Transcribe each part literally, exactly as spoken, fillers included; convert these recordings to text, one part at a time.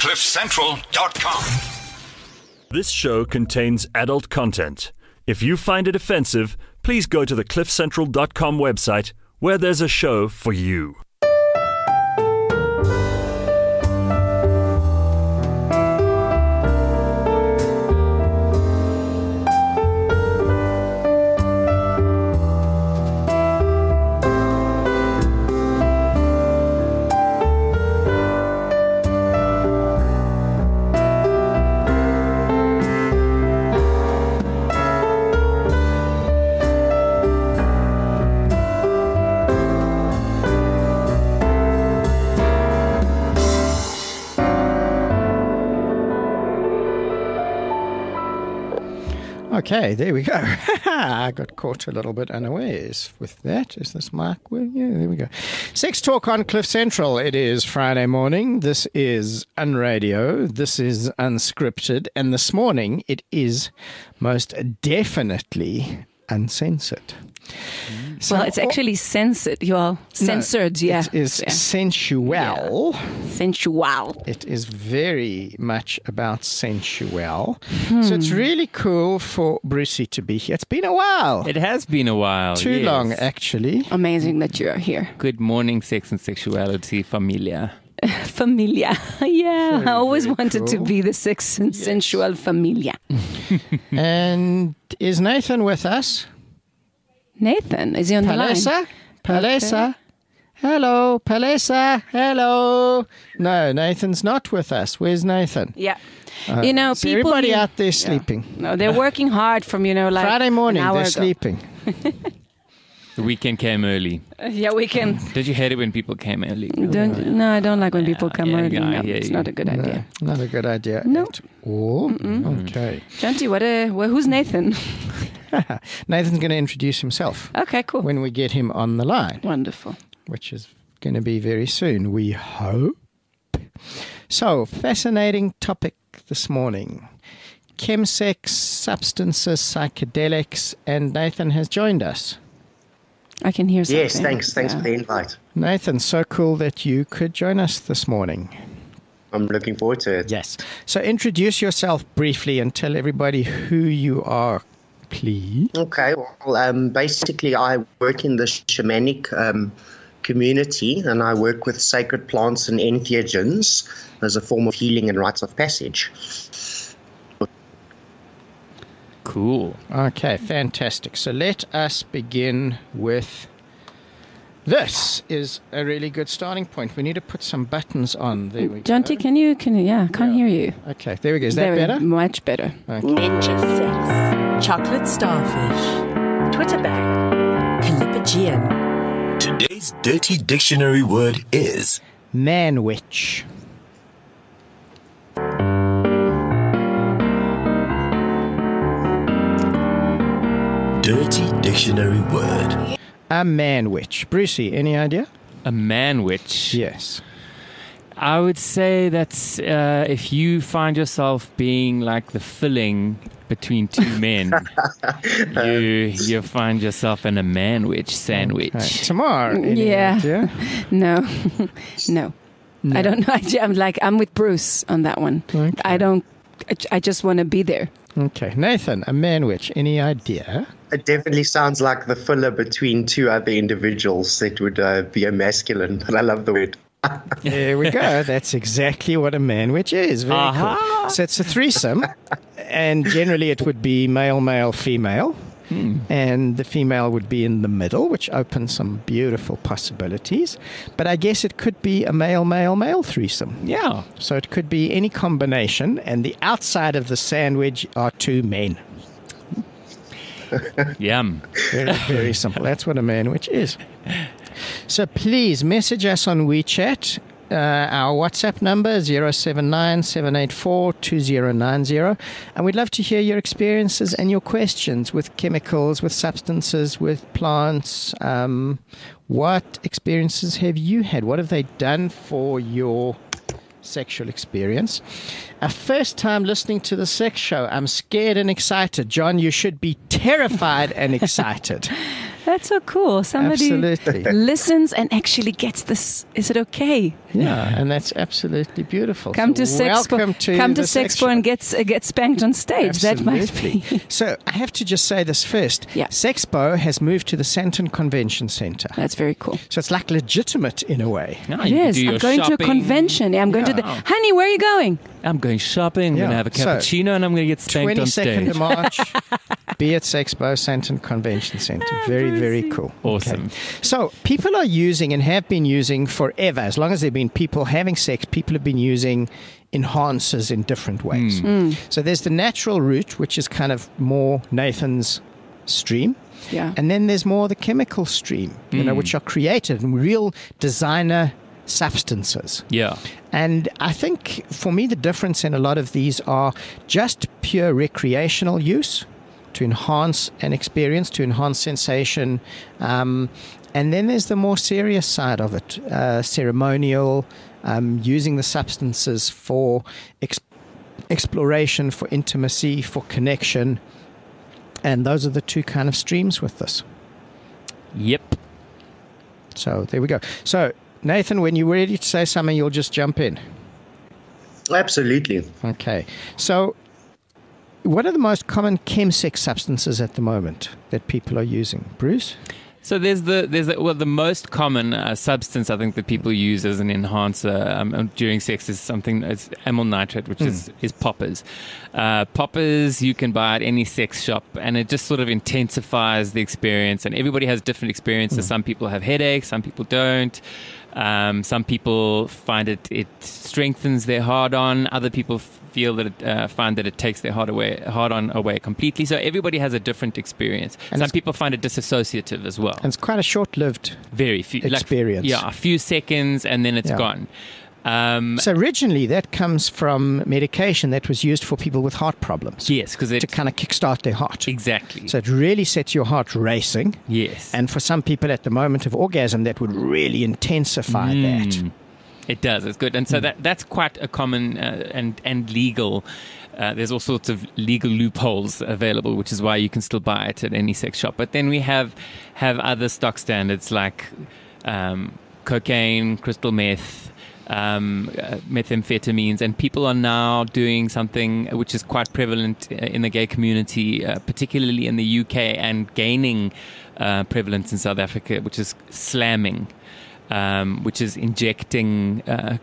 cliff central dot com. This show contains adult content. If you find it offensive, please go to the cliff central dot com website, where there's a show for you. Okay, there we go. I got caught a little bit unawares with that. Is this mic? Well, yeah, there we go. Sex Talk on Cliff Central. It is Friday morning. This is Unradio. This is Unscripted. And this morning, it is most definitely uncensored. So, well, it's actually censored. You're censored, no, yeah. It is yeah. sensual. Yeah. Sensual. It is very much about sensual. Hmm. So it's really cool for Brucey to be here. It's been a while. It has been a while. Too yes. long, actually. Amazing that you're here. Good morning, sex and sexuality, familia. Familia. Yeah, very, I always wanted cool. to be the sex and yes. sensual familia. And is Nathan with us? Nathan, is he on Palesa? the line? Palesa? Okay. Hello, Palesa? Hello. No, Nathan's not with us. Where's Nathan? Yeah. Uh, you know, so people... everybody you, out there sleeping. Yeah. No, they're working hard from, you know, like Friday morning, they're ago. sleeping. The weekend came early. Uh, yeah, we can. Did you hate it when people came early? Don't, no, I don't like when people come yeah, early. yeah, No, yeah, it's yeah. not a good no, idea. Not a good idea No. at all. Okay. Shanti, what a, well, who's Nathan? Nathan's going to introduce himself. Okay, cool. When we get him on the line. Wonderful. Which is going to be very soon, we hope. So, fascinating topic this morning. Chemsex, substances, psychedelics, and Nathan has joined us. I can hear something. Yes, thanks. Thanks yeah. for the invite. Nathan, so cool that you could join us this morning. I'm looking forward to it. Yes. So introduce yourself briefly and tell everybody who you are, please. Okay. Well, um, basically, I work in the shamanic um, community, and I work with sacred plants and entheogens as a form of healing and rites of passage. Cool. Okay, fantastic. So let us begin with this is a really good starting point. We need to put some buttons on. There we go. Jonty, can you, can you, yeah, can't Yeah. hear you. Okay, there we go. Is there that better? Much better. Okay. Ninja sex, chocolate starfish, Twitter bang, Calipigian. Today's dirty dictionary word is Man witch. dirty dictionary word. A man witch. Brucey, any idea? A man witch. Yes. I would say that's uh, if you find yourself being like the filling between two men, you you find yourself in a man witch sandwich. Okay. Tamar, any Yeah. idea? No, no. No. I don't know. I, I'm like, I'm with Bruce on that one. Okay. I don't, I, I just want to be there. Okay. Nathan, a man witch. Any idea? It definitely sounds like the filler between two other individuals that would uh, be a masculine, but I love the word. There we go. That's exactly what a man witch is. Very Aha. cool. So it's a threesome, and generally it would be male, male, female. Hmm. And the female would be in the middle, which opens some beautiful possibilities. But I guess it could be a male, male, male threesome. Yeah. So it could be any combination, and the outside of the sandwich are two men. Yum. Very, very simple. That's what a man witch is. So please message us on WeChat. Uh, our WhatsApp number is zero seven nine, seven eight four, two zero nine zero. And we'd love to hear your experiences and your questions with chemicals, with substances, with plants. Um, what experiences have you had? What have they done for your sexual experience? A first time listening to the sex show. I'm scared and excited. John, you should be terrified and excited. That's so cool. Somebody Absolutely. listens and actually gets this. Is it okay? Yeah, and that's absolutely beautiful. Come to So Sexpo. welcome to come to the Sex Sexpo and get uh, get spanked on stage. That might Absolutely. be. So I have to just say this first. Yeah. Sexpo has moved to the Sandton Convention Centre. That's very cool. So it's like legitimate in a way. Now It you can is. do your I'm going shopping. to a convention. Yeah, I'm going to the. Yeah. Honey, where are you going? I'm going shopping. I'm Yeah. going to have a So, cappuccino and I'm going to get spanked on twenty-second stage. of March, be at Sexpo, Sandton Convention Centre. Very, very cool. Awesome. Okay. So people are using and have been using forever, as long as there have been people having sex, people have been using enhancers in different ways. So there's the natural route, which is kind of more Nathan's stream. Yeah. And then there's more the chemical stream, you know, which are created and real designer substances. Yeah. And I think for me, the difference in a lot of these are just pure recreational use to enhance an experience, to enhance sensation. Um, and then there's the more serious side of it, uh, ceremonial, um, using the substances for ex- exploration, for intimacy, for connection. And those are the two kind of streams with this. Yep. So there we go. So, Nathan, when you're ready to say something, you'll just jump in. Absolutely. Okay. So, what are the most common chemsex substances at the moment that people are using? Bruce? So there's the there's the, well the most common uh, substance I think that people use as an enhancer um, during sex is something it's amyl nitrate, which mm. is is poppers. Uh, poppers you can buy at any sex shop, and it just sort of intensifies the experience. And everybody has different experiences. Mm. Some people have headaches, some people don't. Um, some people find it it strengthens their hard on. Other people feel that it, uh, find that it takes their hard away hard on away completely. So everybody has a different experience. And some people find it disassociative as well. And it's quite a short-lived very few experience. Like, yeah, a few seconds and then it's yeah. gone. Um, so originally that comes from medication that was used for people with heart problems. Yes, because to kind of kickstart their heart. Exactly. So it really sets your heart racing. Yes. And for some people at the moment of orgasm, that would really intensify mm. that. It does. It's good. And so mm. that that's quite a common uh, and and legal. Uh, there's all sorts of legal loopholes available, which is why you can still buy it at any sex shop. But then we have have other stock standards like um, cocaine, crystal meth. Um, uh, methamphetamines, and people are now doing something which is quite prevalent in the gay community, uh, particularly in the U K, and gaining uh, prevalence in South Africa, which is slamming, um, which is injecting uh,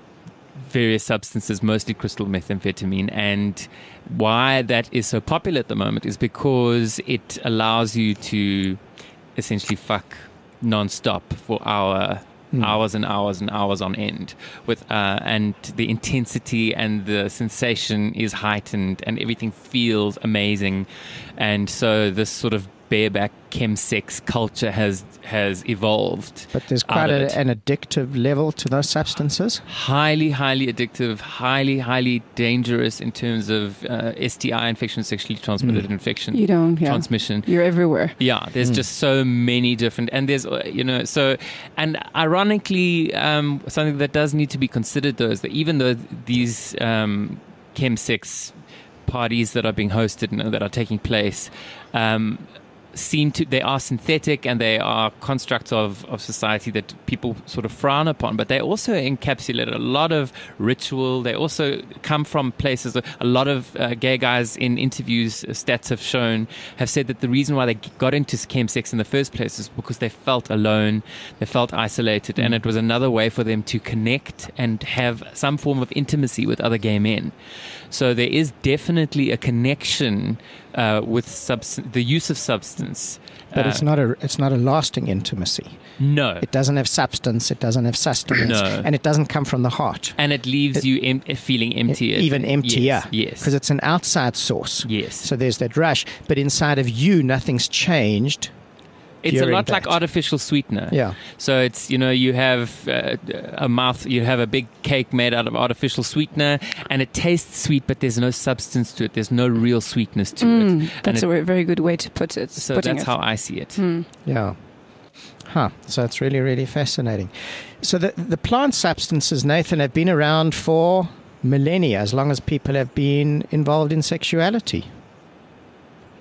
various substances, mostly crystal methamphetamine. And why that is so popular at the moment is because it allows you to essentially fuck non-stop for our Mm. hours and hours and hours on end, with uh, and the intensity and the sensation is heightened, and everything feels amazing, and so this sort of bareback chemsex culture has has evolved. But there's quite a, an addictive level to those substances. Highly, highly addictive, highly, highly dangerous in terms of uh, S T I infection, sexually transmitted mm. infection. You don't, yeah. Transmission. You're everywhere. Yeah, there's mm. just so many different, and there's, you know, so, and ironically, um, something that does need to be considered though is that even though these um, chemsex parties that are being hosted and that are taking place, um, seem to they are synthetic and they are constructs of, of society that people sort of frown upon, but they also encapsulate a lot of ritual. They also come from places. A lot of uh, gay guys in interviews, uh, stats have shown, have said that the reason why they got into chemsex in the first place is because they felt alone, they felt isolated, mm. and it was another way for them to connect and have some form of intimacy with other gay men. So there is definitely a connection uh, with subs- the use of substance. But uh, it's not a it's not a lasting intimacy. No. It doesn't have substance, it doesn't have sustenance, no. and it doesn't come from the heart. And it leaves it, you em- feeling emptier. Even emptier. Yes. Because it's an outside source. Yes. So there's that rush. But inside of you, nothing's changed. It's a lot that. like artificial sweetener. Yeah. So it's, you know, you have uh, a mouth, you have a big cake made out of artificial sweetener, and it tastes sweet, but there's no substance to it. There's no real sweetness to mm, it. That's and a it, very good way to put it. So that's it. how I see it. Mm. Yeah. Huh. So it's really, really fascinating. So the the plant substances, Nathan, have been around for millennia, as long as people have been involved in sexuality.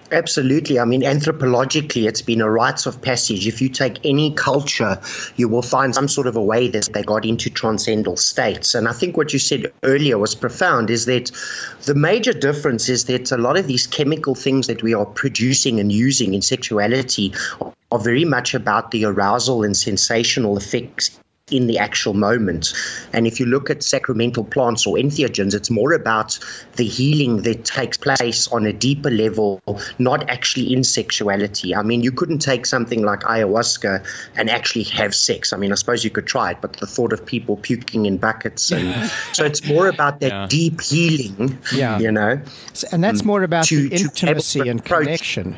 Absolutely. I mean, anthropologically, it's been a rites of passage. If you take any culture, you will find some sort of a way that they got into transcendental states. And I think what you said earlier was profound, is that the major difference is that a lot of these chemical things that we are producing and using in sexuality are very much about the arousal and sensational effects in the actual moment. And if you look at sacramental plants or entheogens, it's more about the healing that takes place on a deeper level, not actually in sexuality. I mean, you couldn't take something like ayahuasca and actually have sex. I mean, I suppose you could try it, but the thought of people puking in buckets. And so it's more about that yeah. deep healing, yeah. you know. So, and that's more about to, the intimacy and connection.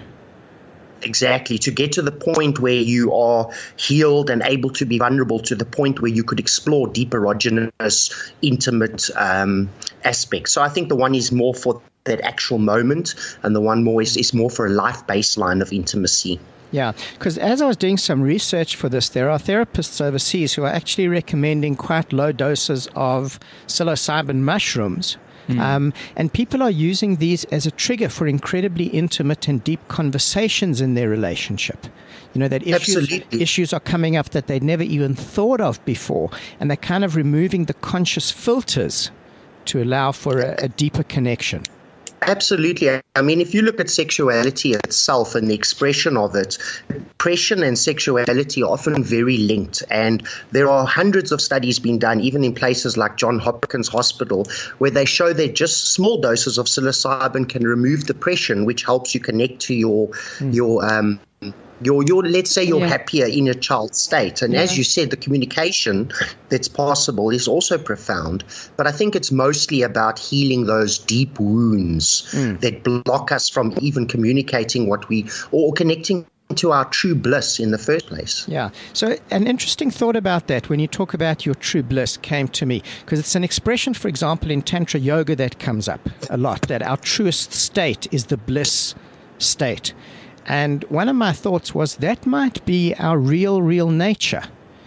Exactly, to get to the point where you are healed and able to be vulnerable, to the point where you could explore deep erogenous, intimate um, aspects. So I think the one is more for that actual moment, and the one more is, is more for a life baseline of intimacy. Yeah, because as I was doing some research for this, there are therapists overseas who are actually recommending quite low doses of psilocybin mushrooms. Mm. Um, and people are using these as a trigger for incredibly intimate and deep conversations in their relationship. You know, that issues, issues are coming up that they'd never even thought of before. And they're kind of removing the conscious filters to allow for a, a deeper connection. Absolutely. I mean, if you look at sexuality itself and the expression of it, depression and sexuality are often very linked. And there are hundreds of studies being done, even in places like Johns Hopkins Hospital, where they show that just small doses of psilocybin can remove depression, which helps you connect to your, mm. your, um, Your, your, let's say you're yeah. happier in a child state. And yeah. as you said, the communication that's possible is also profound. But I think it's mostly about healing those deep wounds mm. that block us from even communicating what we, or connecting to our true bliss in the first place. Yeah. So an interesting thought about that when you talk about your true bliss came to me, because it's an expression, for example, in Tantra Yoga that comes up a lot, that our truest state is the bliss state. And one of my thoughts was that might be our real, real nature.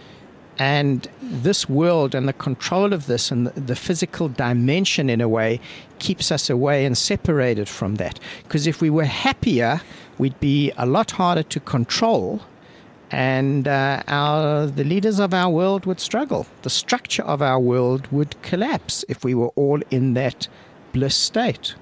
And this world and the control of this and the, the physical dimension, in a way, keeps us away and separated from that. Because if we were happier, we'd be a lot harder to control. And uh, our the leaders of our world would struggle. The structure of our world would collapse if we were all in that bliss state.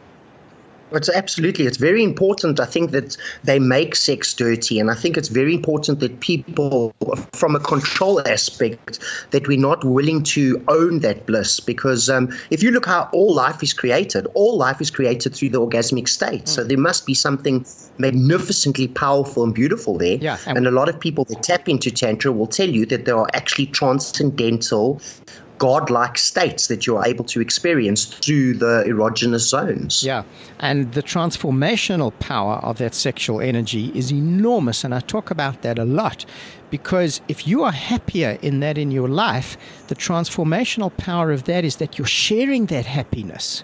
It's absolutely. It's very important, I think, that they make sex dirty. And I think it's very important that people, from a control aspect, that we're not willing to own that bliss. Because um, if you look how all life is created, all life is created through the orgasmic state. Mm. So there must be something magnificently powerful and beautiful there. Yeah, and, and a lot of people that tap into Tantra will tell you that there are actually transcendental godlike states that you're able to experience through the erogenous zones. Yeah, and the transformational power of that sexual energy is enormous, and I talk about that a lot, because if you are happier in that in your life, the transformational power of that is that you're sharing that happiness.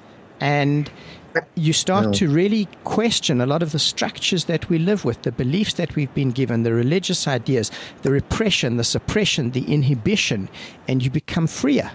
And you start no. to really question a lot of the structures that we live with, the beliefs that we've been given, the religious ideas, the repression, the suppression, the inhibition, and you become freer.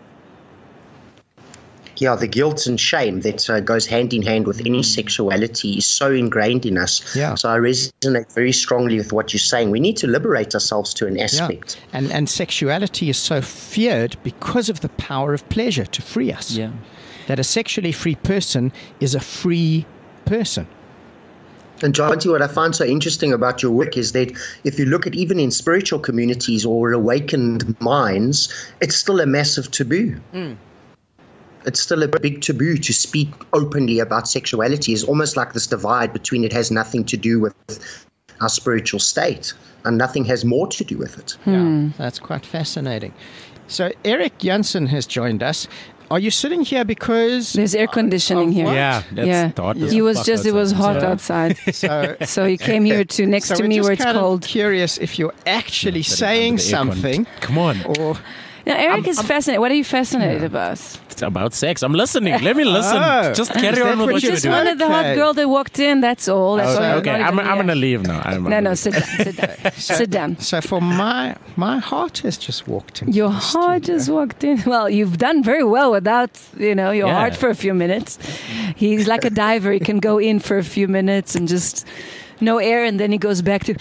Yeah, the guilt and shame that uh, goes hand in hand with any sexuality is so ingrained in us. Yeah. So I resonate very strongly with what you're saying. We need to liberate ourselves to an aspect. Yeah. And, and sexuality is so feared because of the power of pleasure to free us. Yeah. That a sexually free person is a free person. And Jonty, what I find so interesting about your work is that if you look at even in spiritual communities or awakened minds, it's still a massive taboo. Mm. It's still a big taboo to speak openly about sexuality. It's almost like this divide between it has nothing to do with our spiritual state and nothing has more to do with it. Hmm. Yeah, that's quite fascinating. So Eric Jansen has joined us. Are you sitting here because there's air conditioning here? Yeah, that's yeah. Hot He was just outside. It was hot so, outside, so so he came here to next so to me where it's cold. Curious if you're actually saying something. Come on. Or now, Eric I'm, is I'm, fascinated. What are you fascinated yeah. about? about sex. I'm listening. Let me listen. Oh. Just carry Is on that with what what you you're Just doing. want- wanted the hot Okay. girl that walked in. That's all. That's all. Okay, Not I'm, even- I'm yeah. going to leave now. I'm, No, I'm no, gonna- sit down, sit down, sit down. So for my my heart has just walked in. Your heart just walked in. Well, you've done very well without, you know, your Yeah. heart for a few minutes. He's like a diver. He can go in for a few minutes and just no air, and then he goes back to.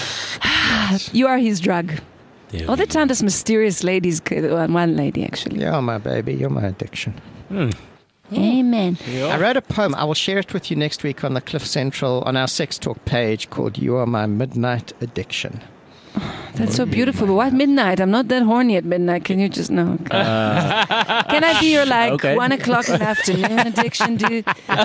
You are his drug. There All we the time, this mysterious lady's well, one lady actually. You're my baby. You're my addiction. Amen. I wrote a poem. I will share it with you next week on the Cliff Central on our Sex Talk page called "You Are My Midnight Addiction." That's so beautiful. But why midnight? I'm not that horny at midnight. Can you just no? Okay. Uh, Can I be your like okay. one o'clock in the afternoon addiction, dude?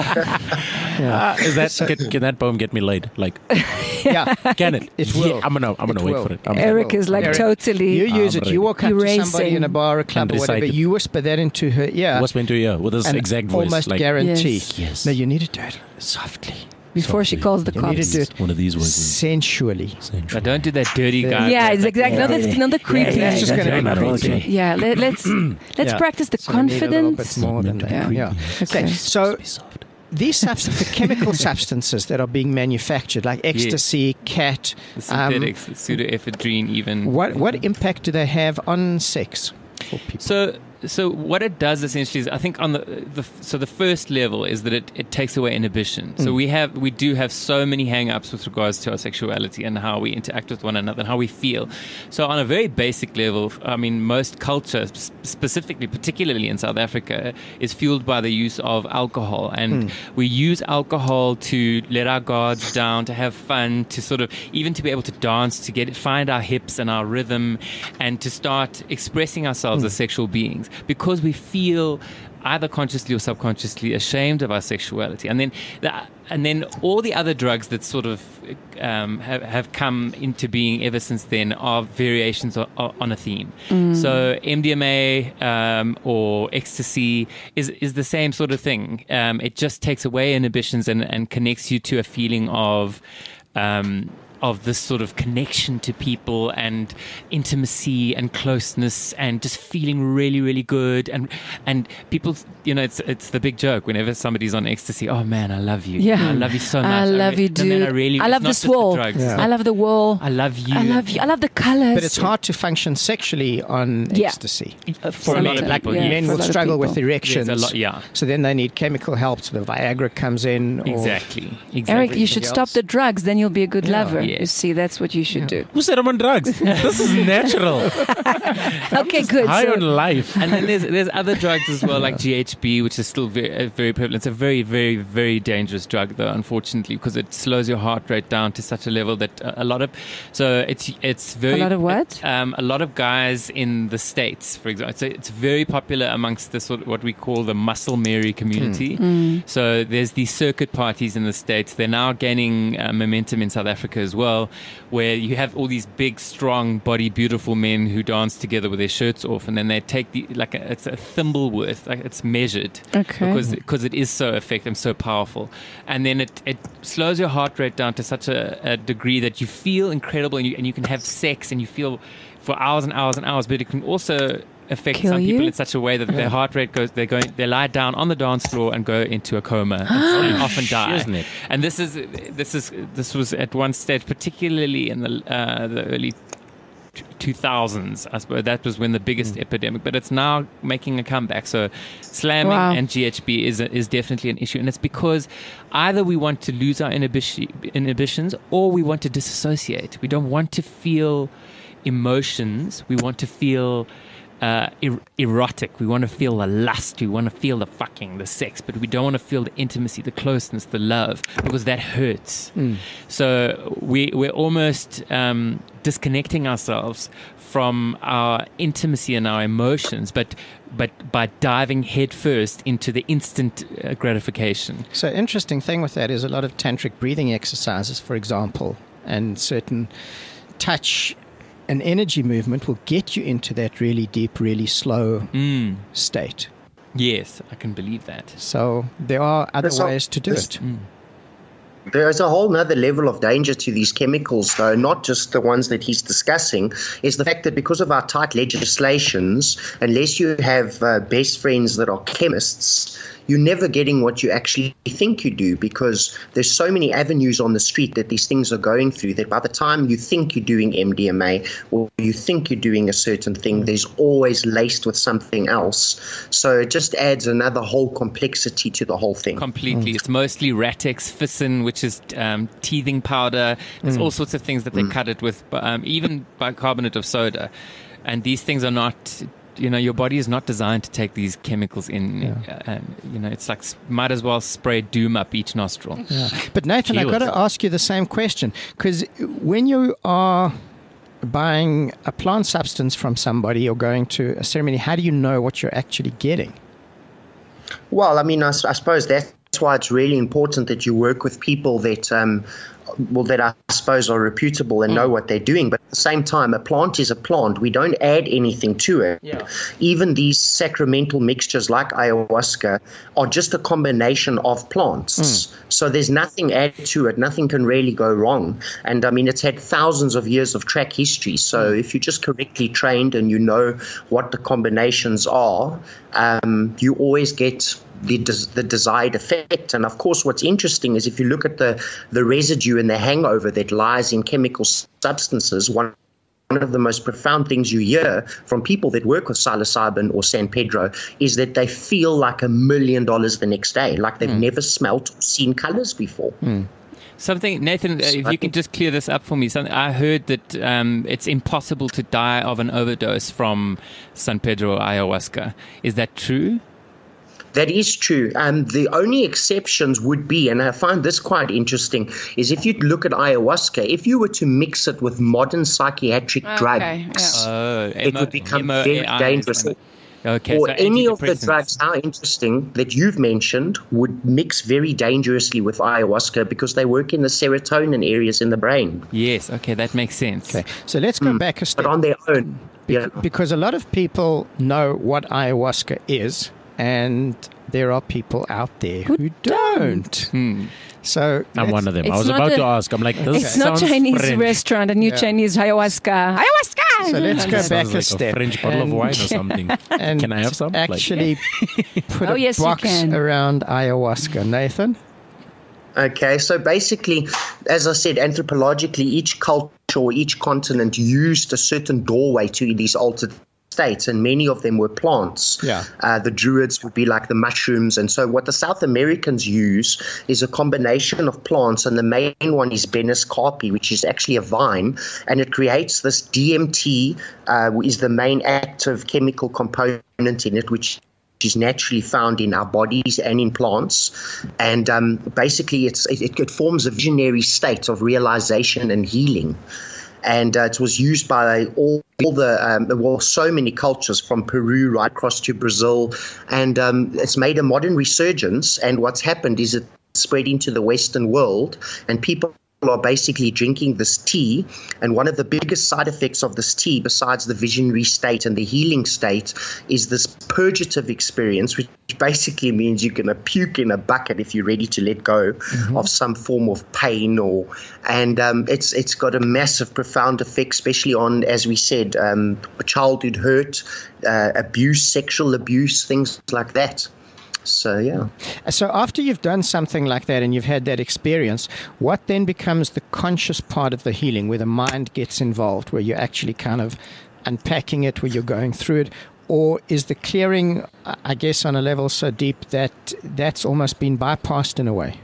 Uh, is that can, can that poem get me laid? Like, Yeah, can it? It will. Yeah, I'm gonna I'm gonna It wait will. for it. I'm Eric is like Eric, totally. you use I'm it. You walk up to Erasing. somebody in a bar or club And or whatever. recite it. You whisper that into her ear. What's meant to hear with this and exact voice? almost Like, guarantee. Yes. Yes. No, you need to do it softly, before she calls the You need cops. to do it one of these voices. sensually. Now, don't do that dirty guy. Yeah, it's exactly. No, that's not the creepy. That's just Yeah, going to yeah, be creepy. okay. Yeah, let, let's let's Yeah. practice the So we need a little confidence. bit more than that. Yeah. Yeah. Okay. Okay. So these substances, the chemical substances that are being manufactured, like ecstasy, cat, The um, synthetics, the pseudoephedrine, even. what what impact do they have on sex for people? So, so what it does essentially is, I think on the, the so the first level is that it, it takes away inhibition. So we have we do have so many hang-ups with regards to our sexuality and how we interact with one another and how we feel. So on a very basic level, I mean, most culture, s- specifically, particularly in South Africa, is fueled by the use of alcohol, and we use alcohol to let our guards down, to have fun, to sort of even to be able to dance, to get find our hips and our rhythm, and to start expressing ourselves as sexual beings, because we feel either consciously or subconsciously ashamed of our sexuality. And then the, and then all the other drugs that sort of um, have, have come into being ever since then are variations on, on a theme. So M D M A um, or ecstasy is is the same sort of thing. Um, it just takes away inhibitions and, and connects you to a feeling of um, of this sort of connection to people and intimacy and closeness and just feeling really, really good. And and people, you know, it's it's the big joke whenever somebody's on ecstasy. Oh man, I love you. Yeah. I love you so much. I love re- you, no, dude. man, I really. I it's love not this just the wall. drugs, Yeah. it's I love the wall. I love you. I love you. I love the colors. But it's hard to function sexually on Yeah. ecstasy. Uh, For for a lot men, of like people. yeah, men for a will lot of struggle with people. erections. There's a lot, yeah. So then they need chemical help. So the Viagra comes in. Or Exactly. Exactly. Eric, you should Everything stop else. the drugs. Then you'll be a good Yeah. lover. Yeah. You see, that's what you should do. Who said I'm on drugs? This is natural. Okay, good. High So, on life. And then there's there's other drugs as well, like G H B, which is still very uh, very prevalent. It's a very very very dangerous drug, though, unfortunately, because it slows your heart rate down to such a level that a, a lot of so it's it's very A lot of what? Um, a lot of guys in the States, for example, so it's very popular amongst the sort of what we call the Muscle Mary community. So there's these circuit parties in the States. They're now gaining uh, momentum in South Africa as well, where you have all these big, strong, body, beautiful men who dance together with their shirts off, and then they take the like a, it's a thimble worth, like it's measured, Okay. because because it is so effective, so powerful, and then it, it slows your heart rate down to such a, a degree that you feel incredible, and you and you can have sex and you feel for hours and hours and hours, but it can also affect Kill some people you? in such a way that their heart rate goes, they're going, they lie down on the dance floor and go into a coma and, and often die. Isn't it? And this is this is this was at one stage, particularly in the uh, the early two thousands. I suppose that was when the biggest epidemic. But it's now making a comeback. So slamming Wow. and G H B is is definitely an issue, and it's because either we want to lose our inhibition, inhibitions or we want to disassociate. We don't want to feel emotions. We want to feel uh, er- erotic. We want to feel the lust. We want to feel the fucking, the sex, but we don't want to feel the intimacy, the closeness, the love, because that hurts. So we we're almost um, disconnecting ourselves from our intimacy and our emotions, but but by diving headfirst into the instant uh, gratification. So interesting thing with that is a lot of tantric breathing exercises, for example, and certain touch and energy movement will get you into that really deep, really slow Mm. state. Yes, I can believe that. So there are other That's all- ways to do this- it. There's a whole nother level of danger to these chemicals, though, not just the ones that he's discussing, is the fact that because of our tight legislations, unless you have uh, best friends that are chemists, you're never getting what you actually think you do, because there's so many avenues on the street that these things are going through that by the time you think you're doing M D M A or you think you're doing a certain thing, there's always laced with something else. So it just adds another whole complexity to the whole thing. Completely. Mm. It's mostly Ratex, Ficin, which is um, teething powder. There's mm. all sorts of things that they mm. cut it with, um, even bicarbonate of soda. And these things are not... You know, your body is not designed to take these chemicals in. Yeah. Uh, you know, it's like might as well spray doom up each nostril. Yeah. But Nathan, I've got to ask you the same question, because when you are buying a plant substance from somebody or going to a ceremony, how do you know what you're actually getting? Well, I mean, I, I suppose that's why it's really important that you work with people that um, well, that I suppose are reputable and mm. know what they're doing. But at the same time, a plant is a plant. We don't add anything to it. Yeah. Even these sacramental mixtures like ayahuasca are just a combination of plants. Mm. So there's nothing added to it. Nothing can really go wrong. And I mean, it's had thousands of years of track history. So mm. if you're just correctly trained and you know what the combinations are, um, you always get the des- the desired effect. And of course, what's interesting is if you look at the, the residue and the hangover that lies in chemical substances, one One of the most profound things you hear from people that work with psilocybin or San Pedro is that they feel like a million dollars the next day, like they've mm. never smelt or seen colors before. Mm. Something, Nathan, if you can just clear this up for me. Something, I heard that um, it's impossible to die of an overdose from San Pedro ayahuasca. Is that true? That is true. Um, the only exceptions would be, and I find this quite interesting, is if you look at ayahuasca, if you were to mix it with modern psychiatric okay, drugs, yeah. oh, it emo- would become emo- very emo- dangerous. Okay, or so any of the drugs, how interesting, that you've mentioned would mix very dangerously with ayahuasca because they work in the serotonin areas in the brain. Yes, okay, that makes sense. Okay, so let's go mm. back a step. But on their own. Bec- yeah. Because a lot of people know what ayahuasca is, and there are people out there who, who don't. Hmm. So I'm one of them. I was about a, to ask. I'm like, this it's not Chinese French. Restaurant, a new yeah. Chinese ayahuasca. Ayahuasca! So let's go back like a step. A French bottle of wine or something. And can I have some? Actually like, put oh, a yes, box around ayahuasca. Nathan? Okay, so basically, as I said, anthropologically, each culture or each continent used a certain doorway to these altered states, and many of them were plants. Yeah. Uh, the druids would be like the mushrooms. And so what the South Americans use is a combination of plants, and the main one is Benus carpi, which is actually a vine, and it creates this D M T, uh, is the main active chemical component in it, which is naturally found in our bodies and in plants. And um, basically it's, it, it forms a visionary state of realization and healing. And uh, it was used by all, all the, um, well, so many cultures from Peru right across to Brazil. And um, it's made a modern resurgence. And what's happened is it spread into the Western world, and people are basically drinking this tea. And one of the biggest side effects of this tea, besides the visionary state and the healing state, is this purgative experience, which basically means you're going to puke in a bucket if you're ready to let go mm-hmm. of some form of pain. Or and um, it's it's got a massive, profound effect, especially on, as we said, um, childhood hurt, uh, abuse, sexual abuse, things like that. So, yeah. So after you've done something like that and you've had that experience, what then becomes the conscious part of the healing, where the mind gets involved, where you're actually kind of unpacking it, where you're going through it? Or is the clearing, I guess, on a level so deep that that's almost been bypassed in a way?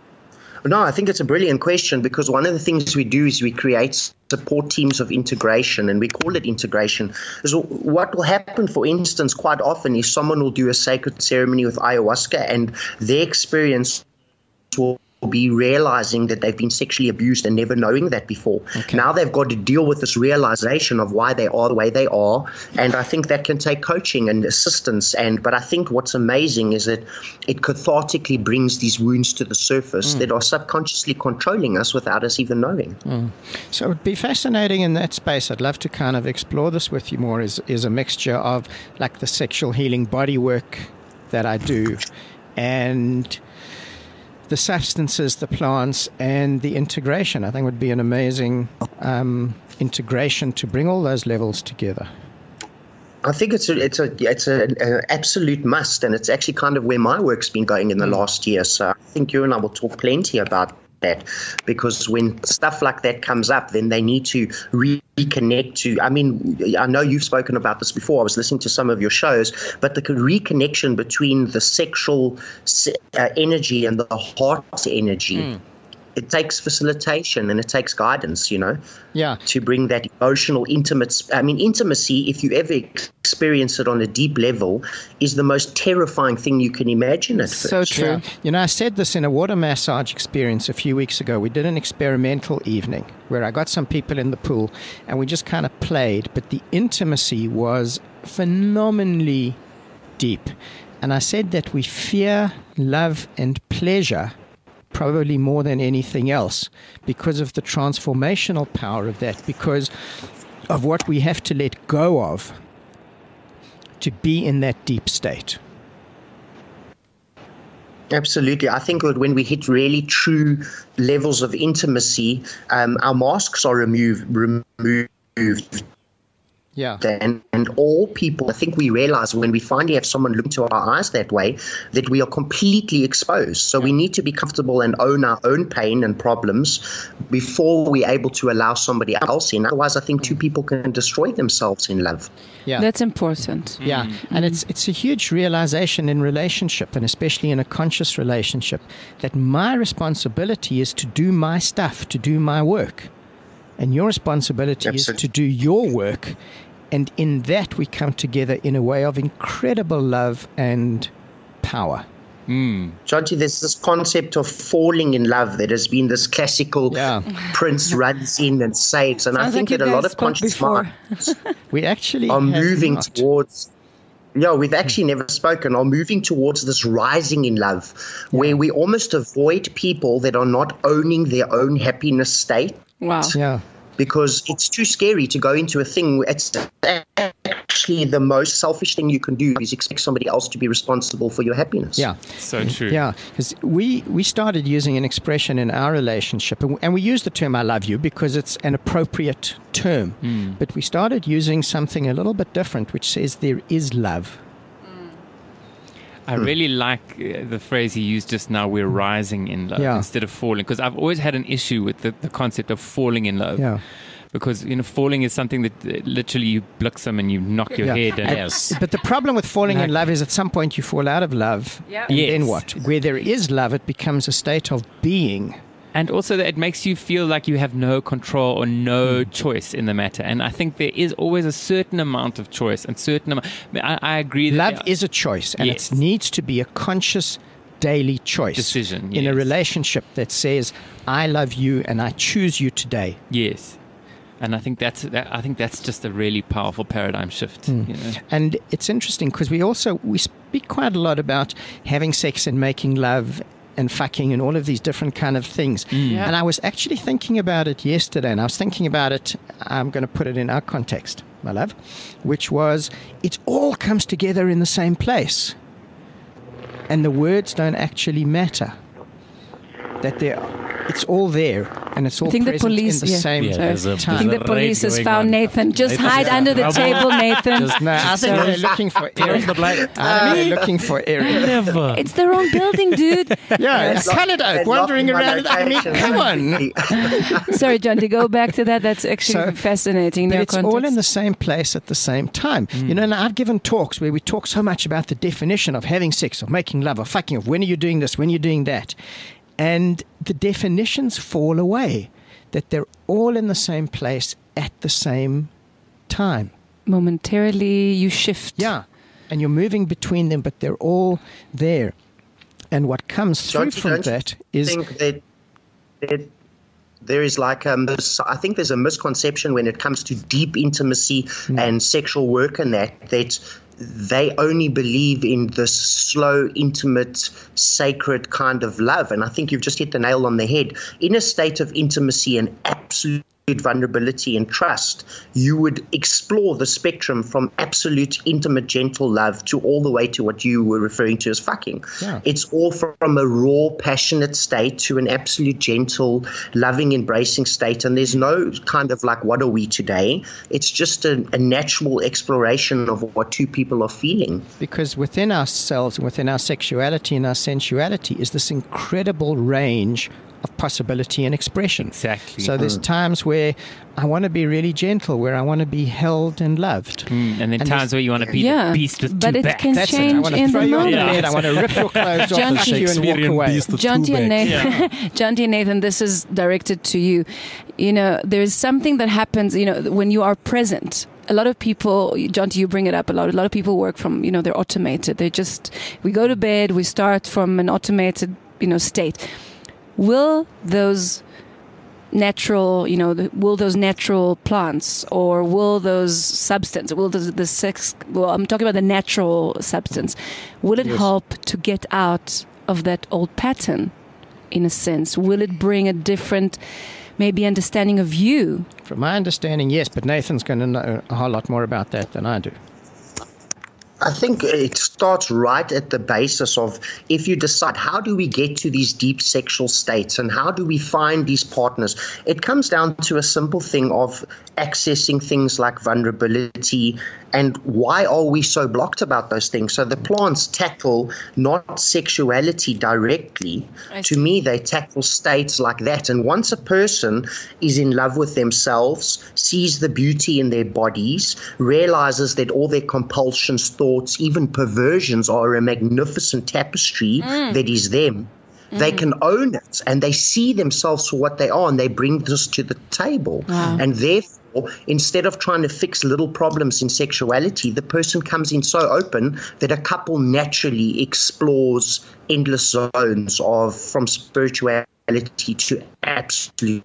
No, I think it's a brilliant question, because one of the things we do is we create support teams of integration, and we call it integration. So what will happen, for instance, quite often is someone will do a sacred ceremony with ayahuasca, and their experience will be realizing that they've been sexually abused and never knowing that before. Okay. Now they've got to deal with this realization of why they are the way they are, and I think that can take coaching and assistance. And but I think what's amazing is that it cathartically brings these wounds to the surface mm. that are subconsciously controlling us without us even knowing. Mm. So it would be fascinating in that space. I'd love to kind of explore this with you more. Is is a mixture of like the sexual healing body work that I do, and the substances, the plants, and the integration. I think would be an amazing um, integration to bring all those levels together. I think it's a, it's a, it's a, an absolute must, and it's actually kind of where my work's been going in the last year. So I think you and I will talk plenty about that, because when stuff like that comes up, then they need to reconnect to, I mean, I know you've spoken about this before. I was listening to some of your shows, but the reconnection between the sexual uh, energy and the heart energy, mm. it takes facilitation and it takes guidance, you know, yeah, to bring that emotional, intimate, I mean, intimacy, if you ever experience it on a deep level, is the most terrifying thing you can imagine at first. So true. Yeah. You know, I said this in a water massage experience a few weeks ago. We did an experimental evening where I got some people in the pool and we just kind of played, but the intimacy was phenomenally deep. And I said that we fear love and pleasure probably more than anything else because of the transformational power of that, because of what we have to let go of to be in that deep state. Absolutely. I think that when we hit really true levels of intimacy, um, our masks are removed, removed. Yeah. And, and all people, I think we realize when we finally have someone look into our eyes that way, that we are completely exposed. So we need to be comfortable and own our own pain and problems before we're able to allow somebody else in. Otherwise, I think two people can destroy themselves in love. Yeah. That's important. Yeah. Mm-hmm. And it's it's a huge realization in relationship, and especially in a conscious relationship, that my responsibility is to do my stuff, to do my work. And your responsibility Absolutely. is to do your work. And in that, we come together in a way of incredible love and power. Mm. Jonty, there's this concept of falling in love that has been this classical yeah. Prince runs in and saves. And Sounds I think like that a lot of spoke conscious before. minds we actually are moving not. towards... Yeah, we've actually never spoken, are moving towards this rising in love, yeah. where we almost avoid people that are not owning their own happiness state. Wow. Yeah. Because it's too scary to go into a thing where it's actually the most selfish thing you can do is expect somebody else to be responsible for your happiness. Yeah. So true. Yeah. Because we, we started using an expression in our relationship, and we use the term I love you because it's an appropriate term. Mm. But we started using something a little bit different, which says there is love. I really like uh, the phrase he used just now, we're rising in love, yeah. instead of falling. Because I've always had an issue with the, the concept of falling in love. Yeah. Because, you know, falling is something that uh, literally you bliksem and you knock your yeah. head. And yes. But the problem with falling like, in love is at some point you fall out of love. Yeah. And yes. then what? Where there is love, it becomes a state of being. And also that it makes you feel like you have no control or no mm. choice in the matter. And I think there is always a certain amount of choice and certain amount. I, I agree that love is a choice, and yes. it needs to be a conscious daily choice. Decision, in yes. a relationship that says, I love you and I choose you today. Yes. And I think that's that, I think that's just a really powerful paradigm shift. Mm. You know? And it's interesting because we also we speak quite a lot about having sex and making love and fucking and all of these different kind of things. Mm. Yeah. And I was actually thinking about it yesterday, and I was thinking about it, I'm going to put it in our context, my love, which was, it all comes together in the same place. And the words don't actually matter. That they're, it's all there, and it's all I think present the police, in the yeah. same Yeah, there's a- time. I think the police has found on. Nathan. Just Nathan, hide yeah. under the Trouble. table, Nathan. Just- No, I think they're looking for Eric. the blame. Uh, they're looking for Eric. Never. It's the wrong building, dude. Yeah, it's Colored Oak wandering around. I mean, come on. Sorry, John, to go back to that, that's actually So, fascinating. But No it's context. all in the same place at the same time. Mm. You know, and I've given talks where we talk so much about the definition of having sex, of making love, of fucking, of when are you doing this, when are you doing that. And the definitions fall away, that they're all in the same place at the same time. Momentarily, you shift. Yeah, and you're moving between them, but they're all there. And what comes through Don't you- from don't you that is... think that, that there is like um, this, I think there's a misconception when it comes to deep intimacy mm. and sexual work and that, that they only believe in this slow, intimate, sacred kind of love. And I think you've just hit the nail on the head. In a state of intimacy and absolute vulnerability and trust, you would explore the spectrum from absolute intimate gentle love to all the way to what you were referring to as fucking. Yeah. It's all from a raw passionate state to an absolute gentle loving embracing state, and there's no kind of like what are we today. It's just a, a natural exploration of what two people are feeling, because within ourselves, within our sexuality and our sensuality is this incredible range of possibility and expression. Exactly. So there's times where I want to be really gentle, where I want to be held and loved. Mm, and then And times there's- where you want to be Yeah, the beast with but two it backs. can That's it. I change want to in throw the you on the moment. bed. I want to rip your clothes off and John- you and walk away. Jonty and Nathan, Jonty and Nathan, this is directed to you. You know, there's something that happens, you know, when you are present. A lot of people, Jonty, you bring it up a lot. A lot of people work from, you know, they're automated. They just, we go to bed, we start from an automated, you know, state. Will those natural, you know, the, will those natural plants or will those substance, will the, the sex, well, I'm talking about the natural substance, will it Yes. help to get out of that old pattern in a sense? Will it bring a different, maybe understanding of you? From my understanding, yes, but Nathan's going to know a whole lot more about that than I do. I think it starts right at the basis of if you decide how do we get to these deep sexual states and how do we find these partners, it comes down to a simple thing of accessing things like vulnerability and why are we so blocked about those things. So the plants tackle not sexuality directly. To me, they tackle states like that. And once a person is in love with themselves, sees the beauty in their bodies, realizes that all their compulsions, thoughts, even perversions are a magnificent tapestry mm. that is them. Mm. They can own it and they see themselves for what they are and they bring this to the table. Wow. And therefore, instead of trying to fix little problems in sexuality, the person comes in so open that a couple naturally explores endless zones of from spirituality to absolute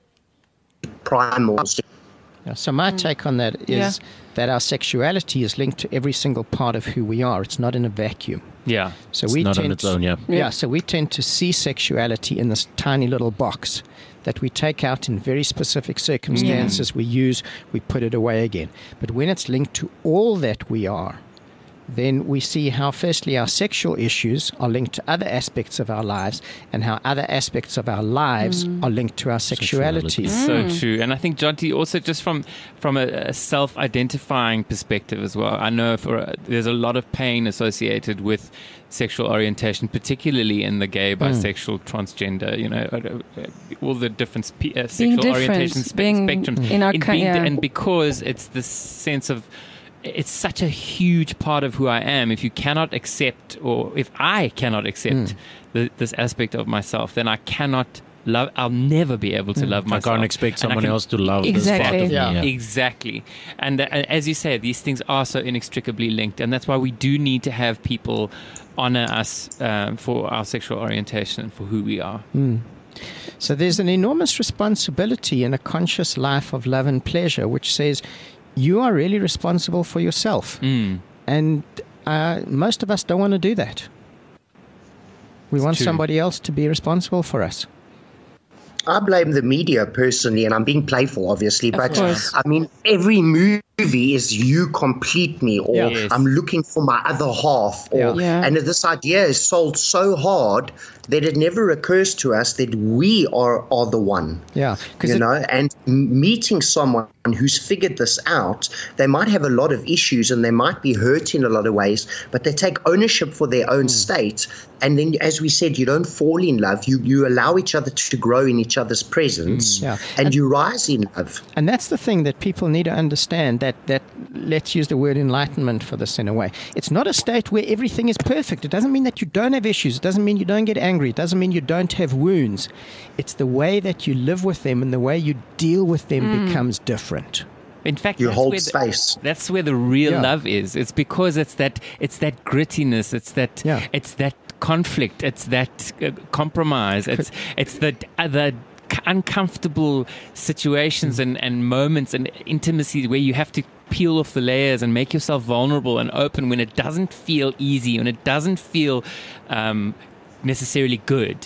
primal. Yeah, so my mm. take on that is yeah. that our sexuality is linked to every single part of who we are. It's not in a vacuum. Yeah. So it's we not tend on its own, yeah. yeah. Yeah, so we tend to see sexuality in this tiny little box that we take out in very specific circumstances. Mm. We use, we put it away again. But when it's linked to all that we are, then we see how, firstly, our sexual issues are linked to other aspects of our lives and how other aspects of our lives mm. are linked to our sexuality. sexuality. Mm. So true. And I think, Jonty, also just from, from a, a self-identifying perspective as well, I know for a, there's a lot of pain associated with sexual orientation, particularly in the gay, bisexual, mm. transgender, you know, all the different spe- uh, sexual orientation spe- spectrums. In our in co- being, yeah. And because it's this sense of, it's such a huge part of who I am. If you cannot accept, or if I cannot accept mm. the, this aspect of myself, then I cannot love. I'll never be able to mm. love myself. I can't expect someone can, else to love exactly. this part of yeah. me. Yeah. Exactly. And, uh, and as you say, these things are so inextricably linked, and that's why we do need to have people honor us um, for our sexual orientation and for who we are. Mm. So there's an enormous responsibility in a conscious life of love and pleasure, which says you are really responsible for yourself. Mm. And uh, most of us don't want to do that. We it's want true. somebody else to be responsible for us. I blame the media personally, and I'm being playful, obviously, Of but course. I mean, every movie is you complete me, or Yeah. Yes. I'm looking for my other half, or Yeah. Yeah. and this idea is sold so hard that it never occurs to us that we are are the one. Yeah. You it, know, and m- meeting someone who's figured this out, they might have a lot of issues and they might be hurt in a lot of ways, but they take ownership for their own mm. state. And then, as we said, you don't fall in love. You you allow each other to grow in each other's presence, Mm. Yeah. and, And- you rise in love. And that's the thing that people need to understand, that, that let's use the word enlightenment for this in a way. It's not a state where everything is perfect. It doesn't mean that you don't have issues. It doesn't mean you don't get angry. It doesn't mean you don't have wounds. It's the way that you live with them and the way you deal with them mm. becomes different. In fact, You that's hold where the, space. That's where the real Yeah. love is. It's because it's that it's that grittiness. It's that Yeah. it's that conflict. It's that uh, compromise. It's it's the uh, the uncomfortable situations mm. and, and moments and intimacy where you have to peel off the layers and make yourself vulnerable and open when it doesn't feel easy, when it doesn't feel um, necessarily good.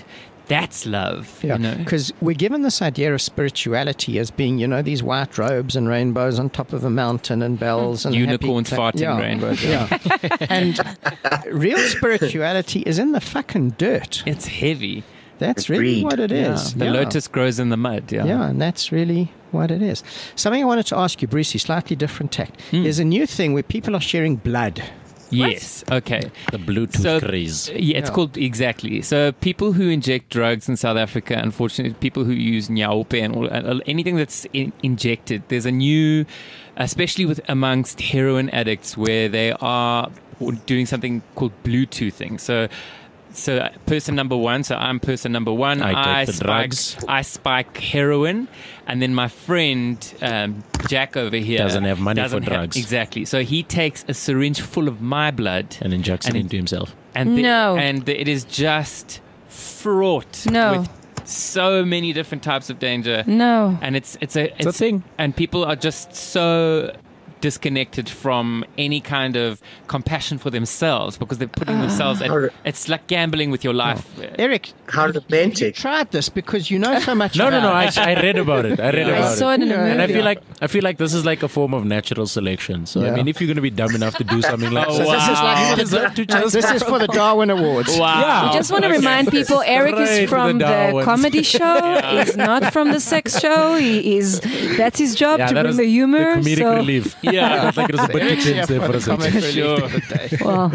that's love. Yeah, You know? because we're given this idea of spirituality as being, you know, these white robes and rainbows on top of a mountain and bells and Unicorns happy farting yeah, rainbows. Yeah, and real spirituality is in the fucking dirt. It's heavy. That's really Agreed. what it Yeah. is. The yeah. lotus grows in the mud. Yeah. Yeah, and that's really what it is. Something I wanted to ask you, Brucey, slightly different tact. Hmm. There's a new thing where people are sharing blood. Yes. Okay. The Bluetooth So- craze. Yeah, it's Yeah. called exactly. So people who inject drugs in South Africa, unfortunately, people who use nyaope and all, uh, anything that's in, injected, there's a new, especially with amongst heroin addicts, where they are doing something called Bluetoothing. So. So person number one, so I'm person number one. I take the spike, drugs. I spike heroin, and then my friend um, Jack over here Doesn't have money doesn't for have- drugs. exactly. So he takes a syringe full of my blood And injects And it it- into himself. and the, No. and the, it is just fraught No. with so many different types of danger. No. And it's it's a it's, a thing. and people are just so disconnected from any kind of compassion for themselves because they're putting themselves at, How- it's like gambling with your life. Eric, How you romantic. tried this because you know so much No, no, about no. I, it. I read about it. I read Yeah. I about saw it. it in a movie. And I feel like I feel like this is like a form of natural selection. So Yeah. I mean, if you're going to be dumb enough to do something like Oh, this, So this is Wow. like you deserve to just this is for the Darwin Awards. Wow. Yeah. I just want to remind people Eric Straight is to from the the, Darwins. comedy show. He's not from the sex show. He is that's his job yeah, to that bring was the humor. the comedic so, relief. Yeah. I felt like it was a bit too Eric's here tense there for for the a second. comic relief Sure. of the day. well,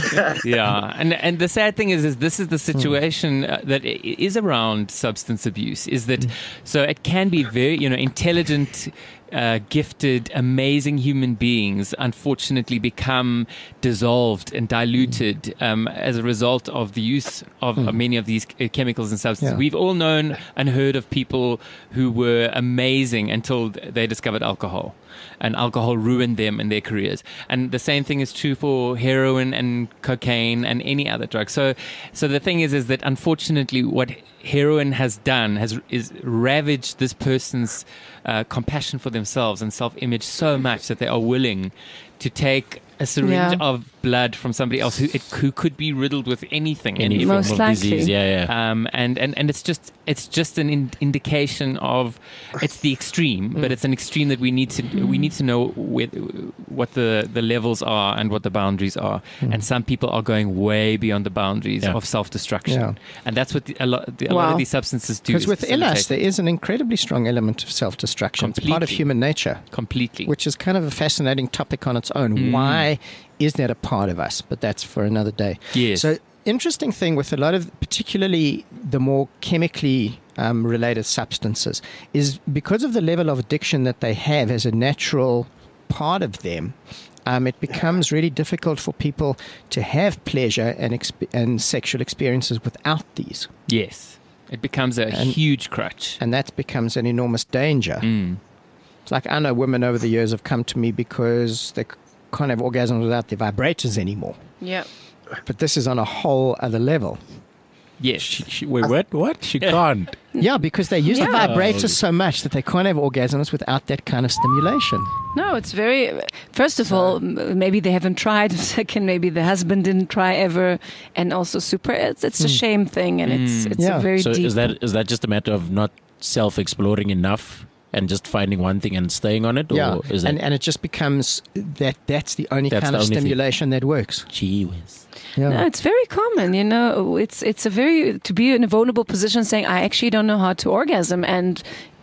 Yeah, and and the sad thing is, is this is the situation uh, that i- is around substance abuse. Is that so? It can be very, you know, intelligent, uh, gifted, amazing human beings. Unfortunately, become dissolved and diluted um, as a result of the use of uh, many of these uh, chemicals and substances. Yeah. We've all known and heard of people who were amazing until they discovered alcohol. And alcohol ruined them in their careers. And the same thing is true for heroin and cocaine and any other drug. So, so the thing is, is that unfortunately, what heroin has done has is ravaged this person's uh, compassion for themselves and self-image so much that they are willing to take a syringe Yeah. of blood from somebody else who, it, who could be riddled with anything. Any any form Most of likely. disease. Yeah, yeah. um, and, and, and it's just it's just an in- indication of it's the extreme, but it's an extreme that we need to we need to know with, what the, the levels are and what the boundaries are. And some people are going way beyond the boundaries Yeah. of self destruction, Yeah. and that's what the, a lot the, a lot Wow. of these substances do. Because is within us, facilitate there is an incredibly strong element of self-destruction. It's part of Completely. human nature, completely. which is kind of a fascinating topic on its own. Mm. Why is that a part of us? But that's for another day. Yes. So, interesting thing with a lot of, particularly the more chemically um, related substances, is because of the level of addiction that they have as a natural part of them. Um, it becomes really difficult for people to have pleasure and exp- and sexual experiences without these, yes, it becomes a And- huge crutch. and that becomes an enormous danger. Mm. It's like I know women over the years have come to me because they c- can't have orgasms without their vibrators anymore. yeah. But this is on a whole other level. Yes, She, she, wait, what? What? She can't. Yeah, because they use the Yeah. vibrators so much that they can't have orgasms without that kind of stimulation. No, it's very. First of all, m- maybe they haven't tried. Second, maybe the husband didn't try ever, and also super. It's, it's a shame thing, and it's it's Yeah. a very So deep. is that is that just a matter of not self-exploring enough and just finding one thing and staying on it? Or Yeah, is that and, and it just becomes that that's the only That's kind the of only thing. stimulation that works. gee whiz? Yeah. No, it's very common. You know, it's it's a very to be in a vulnerable position, saying I actually don't know how to orgasm, and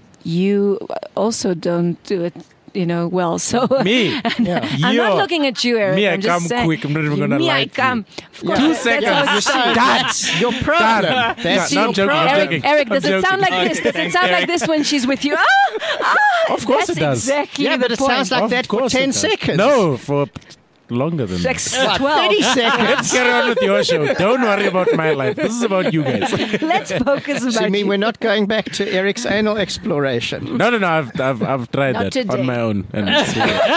you also don't do it. You know, well, so Me? Yeah. I'm not Yo. looking at you, Eric. Me, I I'm just come saying, quick. I'm not even gonna me, lie I to you. come. Of course, Two that's seconds. how it You see, starts. That's your problem. That's No, I'm your joking, I'm problem. Eric, joking. Eric, I'm does it sound joking. like this? Does it sound like this when she's with you? Ah, ah, Of course that's it does. Exactly Yeah, the but it point. sounds like Of that for course it ten does. seconds. No, for longer than like that. twelve. thirty seconds. Let's get on with your show. Don't worry about my life. This is about you guys. Let's focus about So you mean you. we're not going back to Eric's anal exploration? No, no, no. I've I've, I've tried Not that today. on my own. And it's,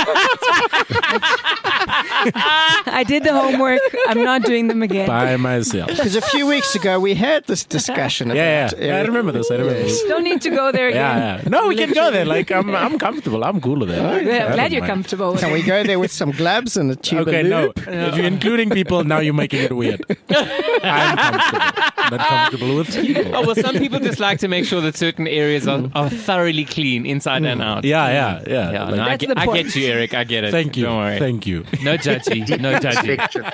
I did the homework. I'm not doing them again. by myself. Because a few weeks ago we had this discussion. Yeah, yeah. about yeah. I Eric. remember this. I remember this. Don't need to go there again. Yeah, yeah. No, we can go there. Like I'm, I'm comfortable. I'm cool with that. Yeah, I I'm don't glad you're mind. comfortable with Can it. we go there with some gloves and a tube Okay, of no. lube? If you're including people, now you're making it weird. I'm comfortable. not comfortable with people. Oh, well, some people just like to make sure that certain areas are, are thoroughly clean inside and out. Yeah, yeah, yeah. Yeah, Like, no, I, That's get, the I point. get you, Eric. I get it. thank you. Don't worry. Thank you. No judgy. No judgy.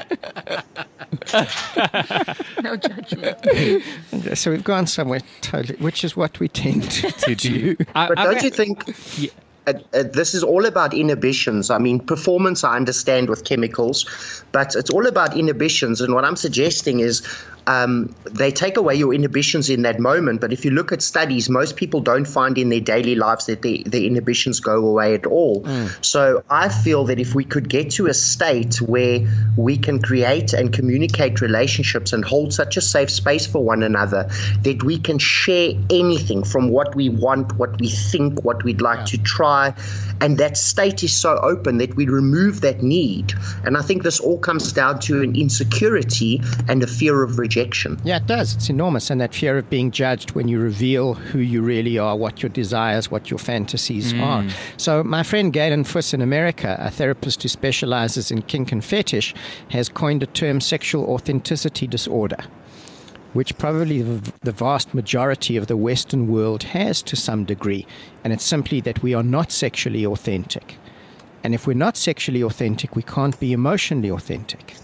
No judgment. So we've gone somewhere totally, which is what we tend to do. I, But I- don't you think uh, uh, this is all about inhibitions? I mean, performance I understand with chemicals, but it's all about inhibitions. And what I'm suggesting is um, they take away your inhibitions in that moment. But if you look at studies, most people don't find in their daily lives that the, the inhibitions go away at all. Mm. So I feel that if we could get to a state where we can create and communicate relationships and hold such a safe space for one another, that we can share anything from what we want, what we think, what we'd like yeah. to try. And that state is so open that we remove that need. And I think this all comes down to an insecurity and a fear of rejection. Yeah, it does. It's enormous. And that fear of being judged when you reveal who you really are, what your desires, what your fantasies mm. are. So my friend Galen Fuss in America, a therapist who specializes in kink and fetish, has coined a term sexual authenticity disorder, which probably the vast majority of the Western world has to some degree. And it's simply that we are not sexually authentic. And if we're not sexually authentic, we can't be emotionally authentic.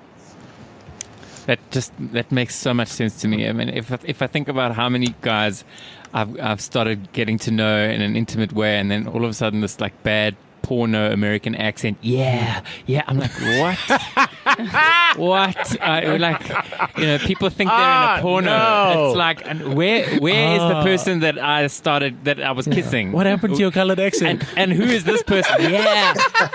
That just that makes so much sense to me. I mean, if if I think about how many guys I've I've started getting to know in an intimate way, and then all of a sudden this like bad porno American accent, yeah, yeah. I'm like, what? What? Uh, like, you know, people think they're Ah, in a porno. no. It's like, and where where is the Ah. person that I started that I was kissing? What happened to your colored accent? And, and who is this person? Yeah.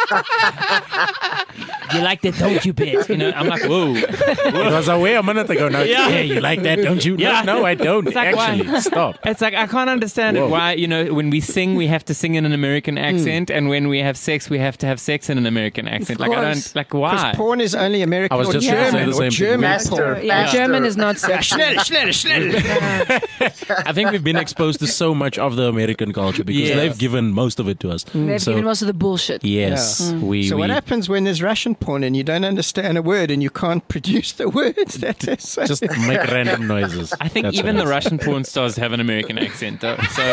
You like that, don't you, bitch? You know, I'm like, whoa. It was away a minute ago. Now, Yeah. yeah, you like that, don't you? Yeah. No, no, I don't. It's like, Actually, why? stop. It's like, I can't understand Whoa. it. Why, you know, when we sing, we have to sing in an American accent, and when we have sex, we have to have sex in an American accent. Like, I don't, like, why? Because porn is only American I was or just German, saying the or same thing. German Master, porn. Yeah, master. German is not sexual. Schnell, schnell, schnell. I think we've been exposed to so much of the American culture because Yes. they've given most of it to us. They've so, given most of the bullshit. yes, we. So we what happens when there's Russian porn and you don't understand a word and you can't produce the words that they're saying? just make random noises. I think That's even what the it is. Russian porn stars have an American accent, though. So,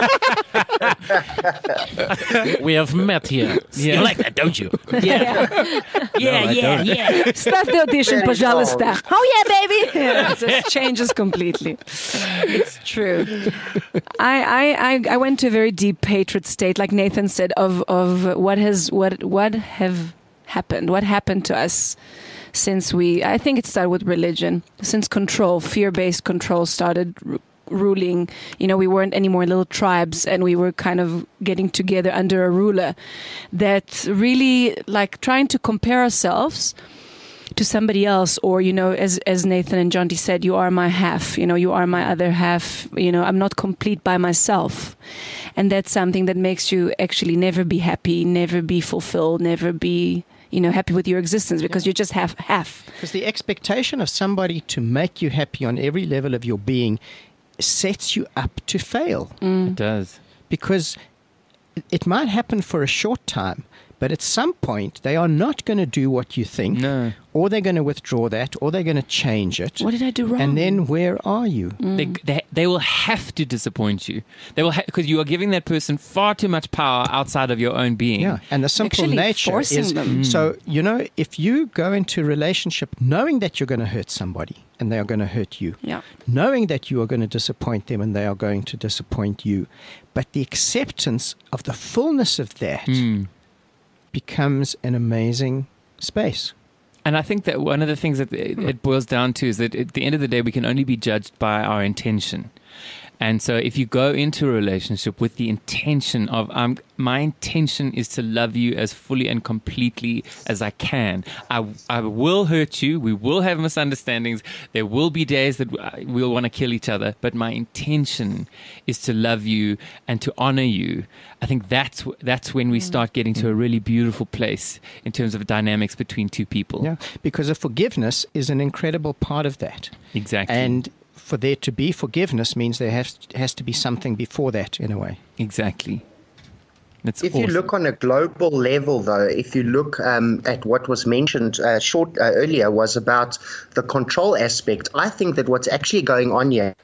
we have met here. Yeah. You like that, don't you? yeah. Yeah, I yeah, don't. yeah. Start the audition, Very пожалуйста. Oh yeah, baby. Yeah, it just changes completely. It's true. I, I, I, I went to a very deep hatred state, like Nathan said, of, of what has what what have happened, what happened to us since we. I think it started with religion, since control, fear-based control started r- ruling. You know, we weren't anymore little tribes, and we were kind of getting together under a ruler that really, like, trying to compare ourselves to somebody else, or, you know, as as Nathan and Jonty said, you are my half, you know, you are my other half, you know, I'm not complete by myself. And that's something that makes you actually never be happy, never be fulfilled, never be, you know, happy with your existence, because you're just half half. Because the expectation of somebody to make you happy on every level of your being sets you up to fail. It does. Because it- it might happen for a short time, but at some point they are not going to do what you think, No. or they're going to withdraw that, or they're going to change it. What did I do wrong? And then where are you? They, they they will have to disappoint you. They will because you are giving that person far too much power outside of your own being. Yeah, and the simple Actually nature forcing is them. so, you know, if you go into a relationship knowing that you're going to hurt somebody and they are going to hurt you, Yeah. knowing that you are going to disappoint them and they are going to disappoint you, but the acceptance of the fullness of that Mm. becomes an amazing space. And I think that one of the things that it, it boils down to is that at the end of the day, we can only be judged by our intention. And so if you go into a relationship with the intention of, um, my intention is to love you as fully and completely as I can. I, I will hurt you. We will have misunderstandings. There will be days that we'll want to kill each other. But my intention is to love you and to honor you. I think that's that's when we start getting to a really beautiful place in terms of dynamics between two people. Yeah, because a forgiveness is an incredible part of that. Exactly. And for there to be forgiveness means there has, has to be something before that, in a way. Exactly. It's If awesome. you look on a global level, though, if you look um, at what was mentioned uh, short uh, earlier was about the control aspect, I think that what's actually going on here.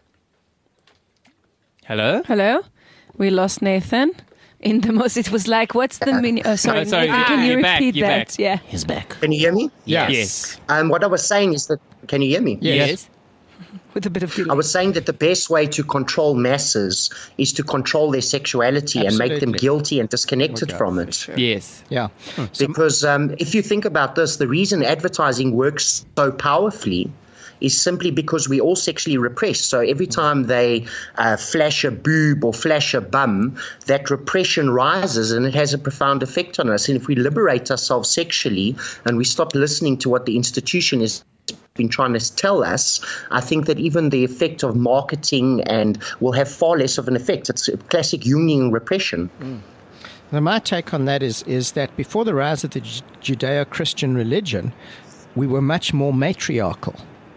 Hello? Hello? We lost Nathan. In the most, it was like, what's the meaning? Oh, sorry. Oh, sorry. Nathan, can you You're back, repeat you're that? back. Yeah. He's back. Can you hear me? Yes. Yes. Um, what I was saying is that, can you hear me? Yes. With a bit of delay. I was saying that the best way to control masses is to control their sexuality and make them Absolutely. guilty and disconnected from it. Yes. Yeah. So, Because um, if you think about this, the reason advertising works so powerfully is simply because we all sexually repressed. So every time they uh, flash a boob or flash a bum, that repression rises and it has a profound effect on us. And if we liberate ourselves sexually and we stop listening to what the institution is been trying to tell us, I think that even the effect of marketing and will have far less of an effect. It's a classic Jungian repression. Now, my take on that is is that before the rise of the Ju- Judeo-Christian religion, we were much more matriarchal.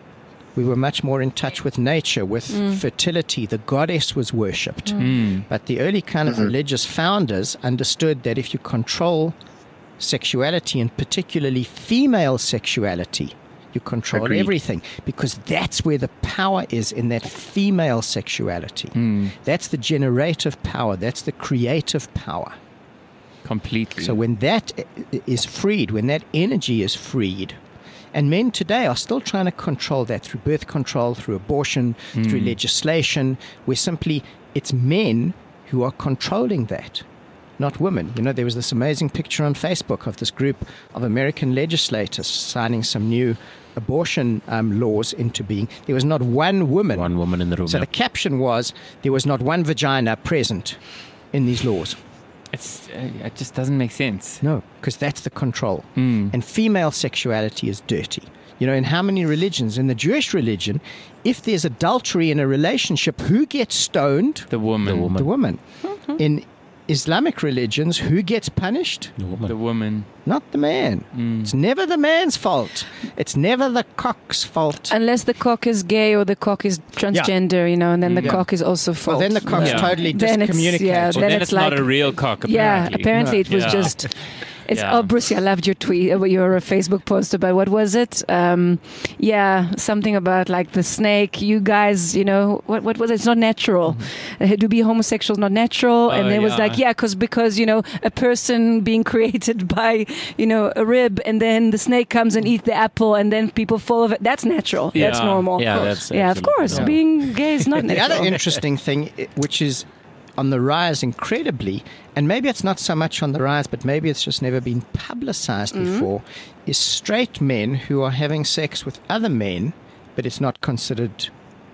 We were much more in touch with nature, with fertility. The goddess was worshipped. But the early kind of religious founders understood that if you control sexuality, and particularly female sexuality, you control Agreed. everything, because that's where the power is, in that female sexuality. That's the generative power. That's the creative power. Completely. So when that i- is freed, when that energy is freed, and men today are still trying to control that through birth control, through abortion, through legislation, where simply it's men who are controlling that, not women. You know, there was this amazing picture on Facebook of this group of American legislators signing some new abortion um, laws into being. There was not one woman. One woman in the room. So yeah. the caption was, there was not one vagina present in these laws. It's, uh, it just doesn't make sense. No, because that's the control. And female sexuality is dirty. You know, in how many religions? In the Jewish religion, if there's adultery in a relationship, who gets stoned? The woman. The woman. The woman. In Islamic religions, who gets punished? The woman. The woman. Not the man. It's never the man's fault. It's never the cock's fault. Unless the cock is gay or the cock is transgender, you know, and then the Yeah. cock is also fault. Well, then the cock's Yeah. totally Then it's- discommunicated. yeah, Well, then then, it's it's, not like- a real cock, Yeah, apparently. apparently it was Yeah. just. It's Yeah. oh, Brucey, I loved your tweet, uh, your Facebook post about what was it? Um, yeah, something about like the snake. You guys, you know, what what was it? It's not natural. Uh, to be homosexual is not natural, and Oh, it was yeah. like, yeah, because because you know a person being created by you know a rib, and then the snake comes and eats the apple, and then people fall of it. That's natural. That's Yeah. normal. Yeah, that's yeah, of absolutely course. normal. Being gay is not The natural. other interesting thing, i- which is on the rise incredibly, and maybe it's not so much on the rise, but maybe it's just never been publicized Mm-hmm. before, is straight men who are having sex with other men, but it's not considered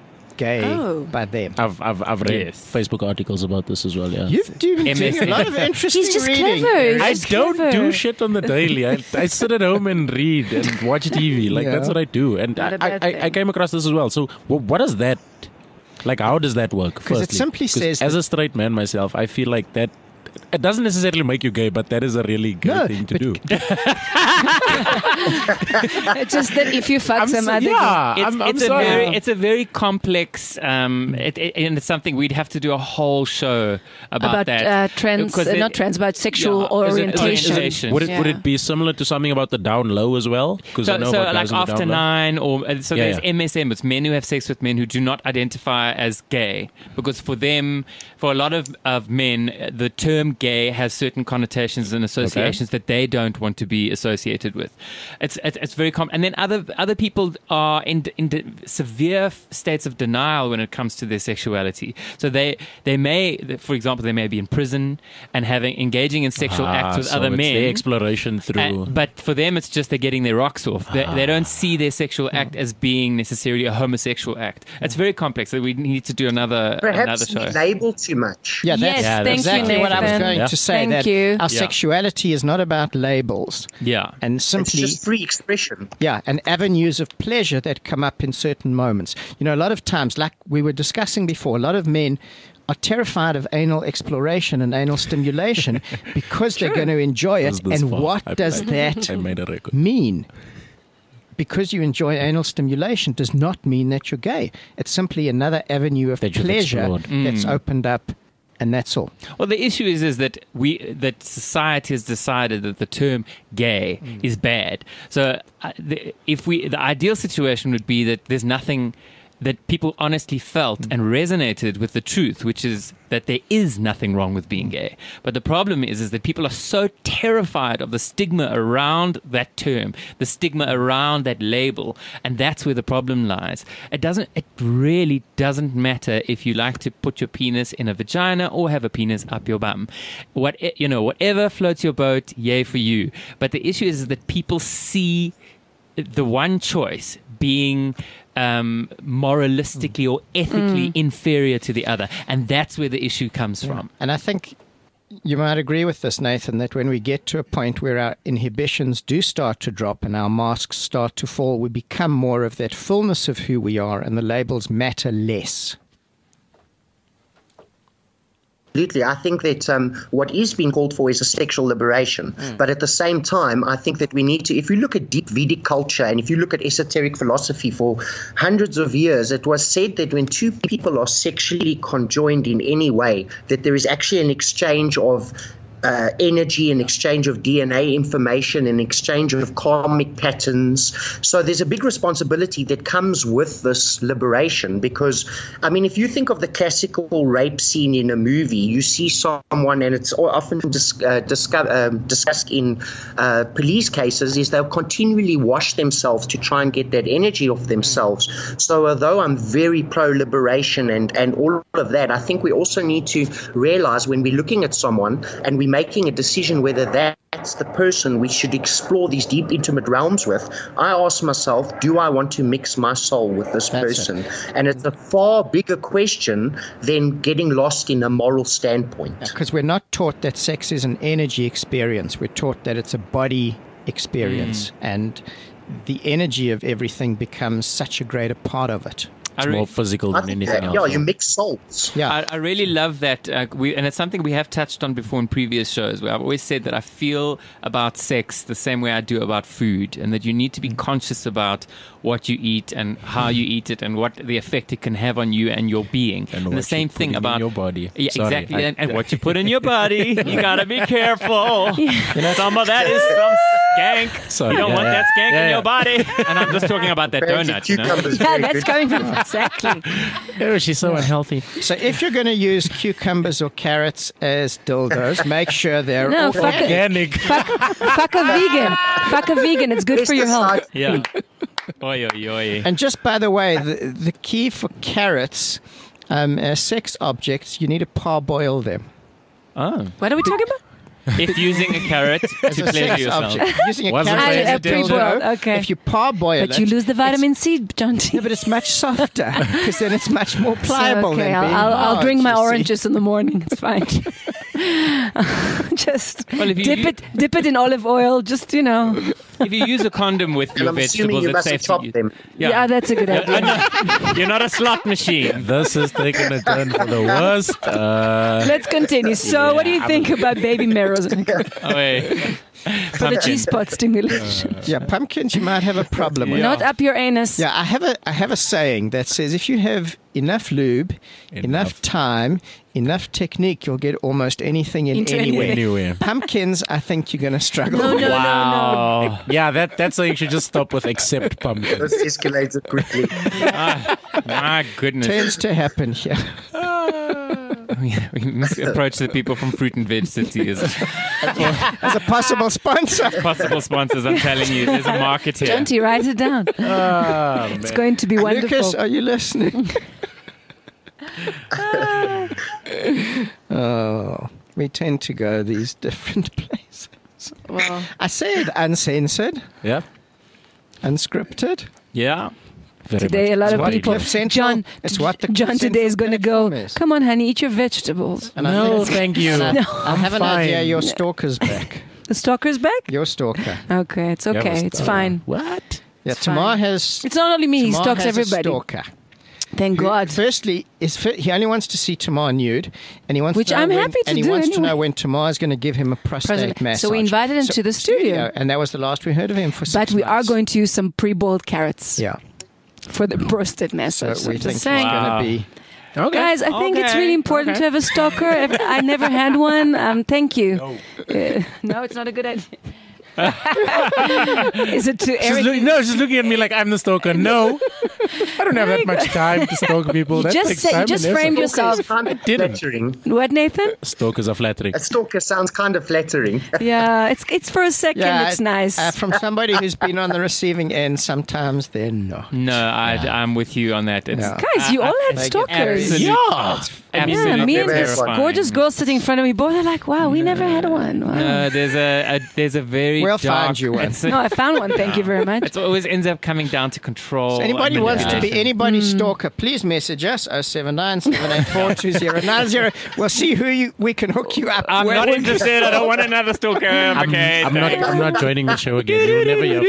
gay Oh. by them. I've, I've, I've read Yes. Facebook articles about this as well, yeah. You're doing, M S doing a lot of interesting He's just reading. clever. He's I just don't clever. do shit on the daily. I, I sit at home and read and watch T V. Like, Yeah. that's what I do. And Not I, a bad I, I, thing. I came across this as well. So, wh- what does that, like, how does that work? 'Cause it firstly? simply 'Cause says as that- a straight man myself, I feel like that, it doesn't necessarily make you gay, but that is a really good No, thing to but- do. It's just that if you fuck I'm some so- other yeah, It's, I'm, I'm it's a sorry. very, it's a very complex, um, it, it, and it's something we'd have to do a whole show about, about that. uh, trans, Because uh, it- not trans, about sexual Yeah, is it orientation. orientation? Would it, would Yeah. it be similar to something about the down low as well? Because I So, know so about like guys in the after down low. nine, or uh, so Yeah, there's yeah. M S M. It's men who have sex with men who do not identify as gay, because for them, for a lot of, of men, uh, the term gay has certain connotations and associations that they don't want to be associated with. It's it's, it's very common. And then other other people are in in de- severe f- states of denial when it comes to their sexuality. So they they may, for example, they may be in prison and having engaging in sexual Ah, acts with so other it's men. the exploration through. And- but for them, it's just they're getting their rocks off. They, they don't see their sexual act as being necessarily a homosexual act. It's very complex. So we need to do another another Perhaps show. we label too much. Yeah, that's Yes, Yeah, thank exactly you, what I was Nathan. going Yeah. to say. Thank that you. Our Yeah. sexuality is not about labels. Yeah. And It's simply just free expression. Yeah, and avenues of pleasure that come up in certain moments. You know, a lot of times, like we were discussing before, a lot of men are terrified of anal exploration and anal stimulation because they're going to enjoy it. Was this And far? what I- does I- that I made a record. mean? Because you enjoy anal stimulation does not mean that you're gay. It's simply another avenue of That you've pleasure explored. that's opened up And that's all. Well, the issue is is that we that society has decided that the term gay mm. is bad. So, uh, the, if we the ideal situation would be that there's nothing that people honestly felt mm. and resonated with the truth, which is that there is nothing wrong with being gay. But the problem is, is that people are so terrified of the stigma around that term, the stigma around that label, and that's where the problem lies. It doesn't, it really doesn't matter if you like to put your penis in a vagina or have a penis up your bum. What, you know, whatever floats your boat, yay for you. But the issue is that people see the one choice being um, moralistically mm. or ethically mm. inferior to the other. And that's where the issue comes yeah. from. And I think you might agree with this, Nathan, that when we get to a point where our inhibitions do start to drop and our masks start to fall, we become more of that fullness of who we are and the labels matter less. Absolutely. I think that um, what is being called for is a sexual liberation. Mm. But at the same time, I think that we need to, if you look at deep Vedic culture and if you look at esoteric philosophy for hundreds of years, it was said that when two people are sexually conjoined in any way, that there is actually an exchange of Uh, energy, an exchange of D N A information, an exchange of karmic patterns. So there's a big responsibility that comes with this liberation because, I mean, if you think of the classical rape scene in a movie, you see someone, and it's often dis- uh, discuss- um, discussed in uh, police cases, is they'll continually wash themselves to try and get that energy off themselves. So although I'm very pro-liberation and, and all of that, I think we also need to realize when we're looking at someone and we making a decision whether that's the person we should explore these deep, intimate realms with, I ask myself, do I want to mix my soul with this that's person? It. And it's a far bigger question than getting lost in a moral standpoint. Because we're not taught that sex is an energy experience. We're taught that it's a body experience. Mm. And the energy of everything becomes such a greater part of it. It's re- more physical than anything that, else. Yeah, you mix souls. Yeah, I, I really love that. Uh, we, and it's something we have touched on before in previous shows, where I've always said that I feel about sex the same way I do about food, and that you need to be conscious about what you eat and how you eat it and what the effect it can have on you and your being. And, and the same thing about your body. Yeah, Sorry, exactly. I, and, and what you put in your body, you gotta be careful. Yeah. You know, some of that is some skank. Sorry, you don't yeah, want yeah. that skank yeah, in yeah. your body. And I'm just talking about that donut. You know? Yeah, that's coming from exactly. Oh, she's so unhealthy. So if you're going to use cucumbers or carrots as dildos, make sure they're no, fuck organic. A, fuck, fuck a vegan. Fuck a vegan. It's good for your health. Yeah. Oi, oi, oi. And just by the way, the, the key for carrots um, as sex objects, you need to parboil them. Oh. What are we talking about? If using a carrot to As a pleasure sex yourself. object. Using a Wasn't carrot it as a a pre-boiled, dildo, okay. if you parboil But it, you lose the vitamin C, John T. yeah, but it's much softer because then it's much more pliable. So, okay, than I'll, being I'll, I'll hard, drink my you see. orange juice in the morning. It's fine. Just Well, if you dip use- it, dip it in olive oil. Just you know. If you use a condom with And your I'm assuming vegetables, you it's must safe chop to use. them. Yeah, that's a good You're, idea. not, you're not a slot machine. This is taking a turn for the worst. Uh, Let's continue. So, what do you think about baby marrows Oh, wait. for the G-spot stimulation? Yeah, pumpkins, you might have a problem with. Yeah. Not up your anus. Yeah, I have a I have a saying that says if you have enough lube, enough, Enough. time, enough technique, you'll get almost anything in Into anywhere. anything. anyway. Pumpkins, I think you're going to struggle No, with. no, no, no. Wow. Yeah, that that's why you should just stop with except pumpkin. This escalated quickly. Ah, my goodness. Tends to happen here. We, we must approach the people from Fruit and Veg City as As a possible sponsor. possible sponsors. I'm telling you, there's a market here. John T, write it down. Oh, It's going to be wonderful. Lucas, are you listening? Oh, we tend to go these different places. Well, I say it uncensored, yeah. unscripted. Yeah. Very today, much. a lot It's of what people. it is. Central, John, it's what the John today is going to go. platform is. Come on, honey, eat your vegetables. And I No, think- thank you. and I, No. I have an fine. idea. Your stalker's back. The stalker's back. Your stalker. Okay, it's Yeah, okay. but It's still. fine. What? Yeah, It's Tamar fine. has. It's not only me. He Tamar stalks has everybody. A stalker. Thank Who, God. Firstly, is fi- he only wants to see Tamar nude, and he wants Which to know I'm when, happy to and he do wants to anyway. know when Tamar is going to give him a prostate President. massage. So we invited him to the studio. and that was the last we heard of him for. But six we are months. going to use some pre-boiled carrots. Yeah. for the prostate So massage. we I'm think just it's saying. Wow. going to be. Okay. Guys, I think it's Okay. really important Okay. to have a stalker. If- I never had one. Um, thank you. No. Uh, no, it's not a good idea. Is it to She's Eric? look, no, she's looking at me like I'm the stalker. No, I don't have that much time to stalk people. You That just takes said- you time just and effort. framed yourself. It's kind of didn't. flattering. What, Nathan? Stalkers are flattering. A stalker sounds kind of flattering. Yeah, it's it's for a second. it's it- nice. Uh, from somebody who's been on the receiving end, sometimes they're not. No, I, I'm with you on that. It's, Yeah. Guys, you all had They get stalkers. very- Yeah. absolutely Yeah, me and Never had this one. gorgeous girl sitting in front of me, both are like, wow, we never had one. Wow. No, there's a, a there's a very We'll dark, find you one. It's, No, I found one. Thank you very much. it always ends up coming down to control. So anybody and wants to be manipulation. anybody's stalker, please message us oh seven nine, seven eight four, two zero nine zero. We'll see who you, we can hook you up I'm with. not interested. I don't want another stalker. I'm, okay, I'm not. I'm not joining the show again. You'll never hear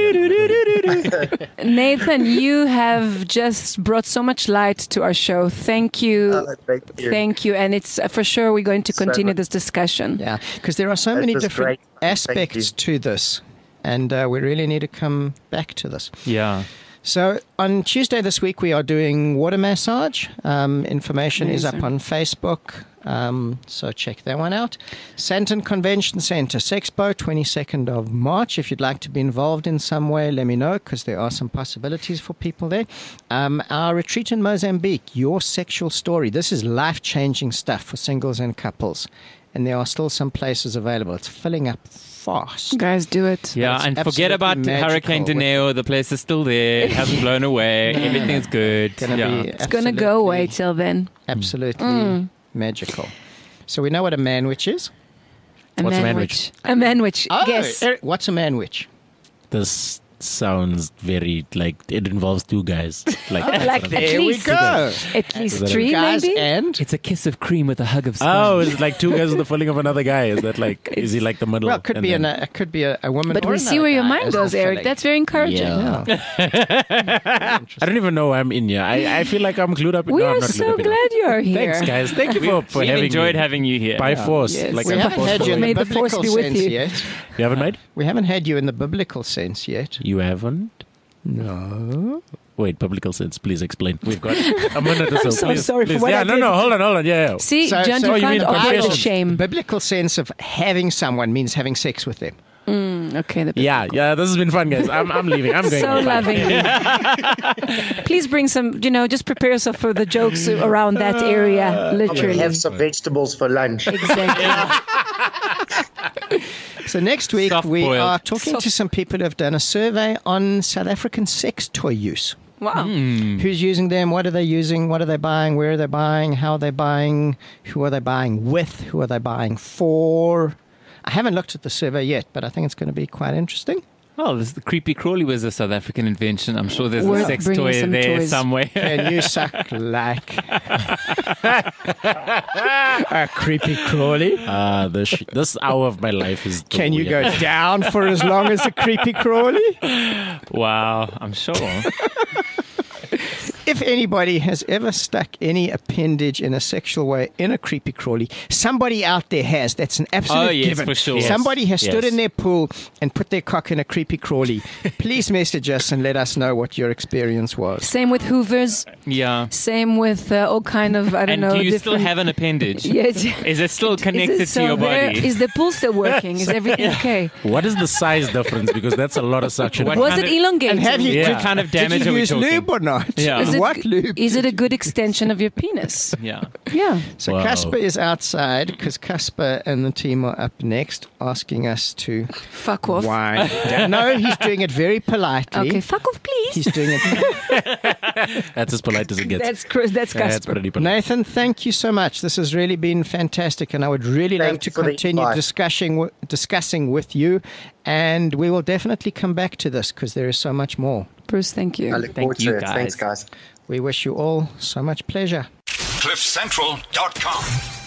from me again. Nathan, you have just brought so much light to our show. Thank you. Oh, thank you. Thank you. And it's uh, for sure we're going to So continue much. this discussion. Yeah, because there are so That many was different great. Thank aspects you. to this, and uh, we really need to come back to this. Yeah. So on Tuesday this week, we are doing water massage. Um, information is up Amazing. on Facebook, um, so check that one out. Santon Convention Centre, Sexpo, twenty-second of March. If you'd like to be involved in some way, let me know, because there are some possibilities for people there. Um, our retreat in Mozambique, Your Sexual Story. This is life-changing stuff for singles and couples, and there are still some places available. It's filling up fast. Guys, do it. Yeah, That's and forget absolutely about magical. Hurricane Dineo. The place is still there. It hasn't blown away. Everything's good. Gonna yeah. be It's going to go away till then. absolutely Mm. magical. So we know what a manwich is. A What's a manwich? A manwich. Oh, Yes. Eric, what's a manwich? This sounds very like it involves two guys. Like, Like There at we least, go. at least that three, Guys maybe. and It's a kiss of cream with a hug of sponge. oh, is it like two guys with the filling of another guy? Is that like? Is he like the middle? well, it could and be then- an, it could be a, a woman. But or we see another where your guy mind as goes, the Eric. filling. That's very encouraging. Yeah. Yeah. I don't even know why I'm in here. I, I feel like I'm glued up. We no, I'm are not so glued up enough. glad you're here. Thanks, guys. Thank you for, for we having enjoyed me. having you here. by force. Yes. Like We I'm haven't had you in May the the force biblical be with sense you. yet. You haven't made? We haven't had you in the biblical sense yet. You haven't? No. Wait, biblical sense. Please explain. We've got a minute or so. I'm so please, sorry for please. what Yeah, I no, did. no. Hold on, hold on. Yeah, yeah. See, So- John, so you you can't mean operate with confessions? shame. Biblical sense of having someone means having sex with them. Okay, the Yeah, yeah. This has been fun, guys. I'm, I'm leaving. I'm going. so home. Bye. loving. Please bring some, you know, just prepare yourself for the jokes around that area, literally. Have some vegetables for lunch. Exactly. So next week Soft we boiled. are talking to some people who have done a survey on South African sex toy use. Wow. Who's using them? What are they using? What are they buying? Where are they buying? How are they buying? Who are they buying with? Who are they buying for? I haven't looked at the survey yet, but I think it's going to be quite interesting. Oh, this, the creepy crawly was a South African invention. I'm sure there's Worth a sex bringing toy some there toys. somewhere. Can you suck like a creepy crawly? Uh, the sh- this hour of my life is. the Can you go weirdest. down for as long as a creepy crawly? Wow, I'm sure. If anybody has ever stuck any appendage in a sexual way in a creepy crawly, somebody out there has. That's an absolute Oh, yes, given. for sure. Yes. Somebody has stood Yes. in their pool and put their cock in a creepy crawly. Please message us and let us know what your experience was. Same with Hoovers. Yeah. Same with uh, all kind of, I don't And know. do you still different- have an appendage? Yes. Is it still connected Is it to so your there? body? Is the pool still working? Is everything okay? What is the size difference? Because that's a lot of suction. What Was kind it of- elongated? And have you, Yeah. What kind of did damage you are we use talking? lube or not? Yeah. Is it, What lube? is it a good extension of your penis? Yeah. Yeah. So Wow. Casper is outside because Casper and the team are up next asking us to Fuck off. wind down. No, he's doing it very politely. Okay, fuck off, please. He's doing it. That's as polite as it gets. That's Chris. That's That's Casper. pretty polite. Nathan, thank you so much. This has really been fantastic, and I would really love Thank to you for the continue invite. discussing w- discussing with you, and we will definitely come back to this because there is so much more. Bruce, thank you. I look Thank forward you, to it. guys. Thanks, guys. We wish you all so much pleasure. cliff central dot com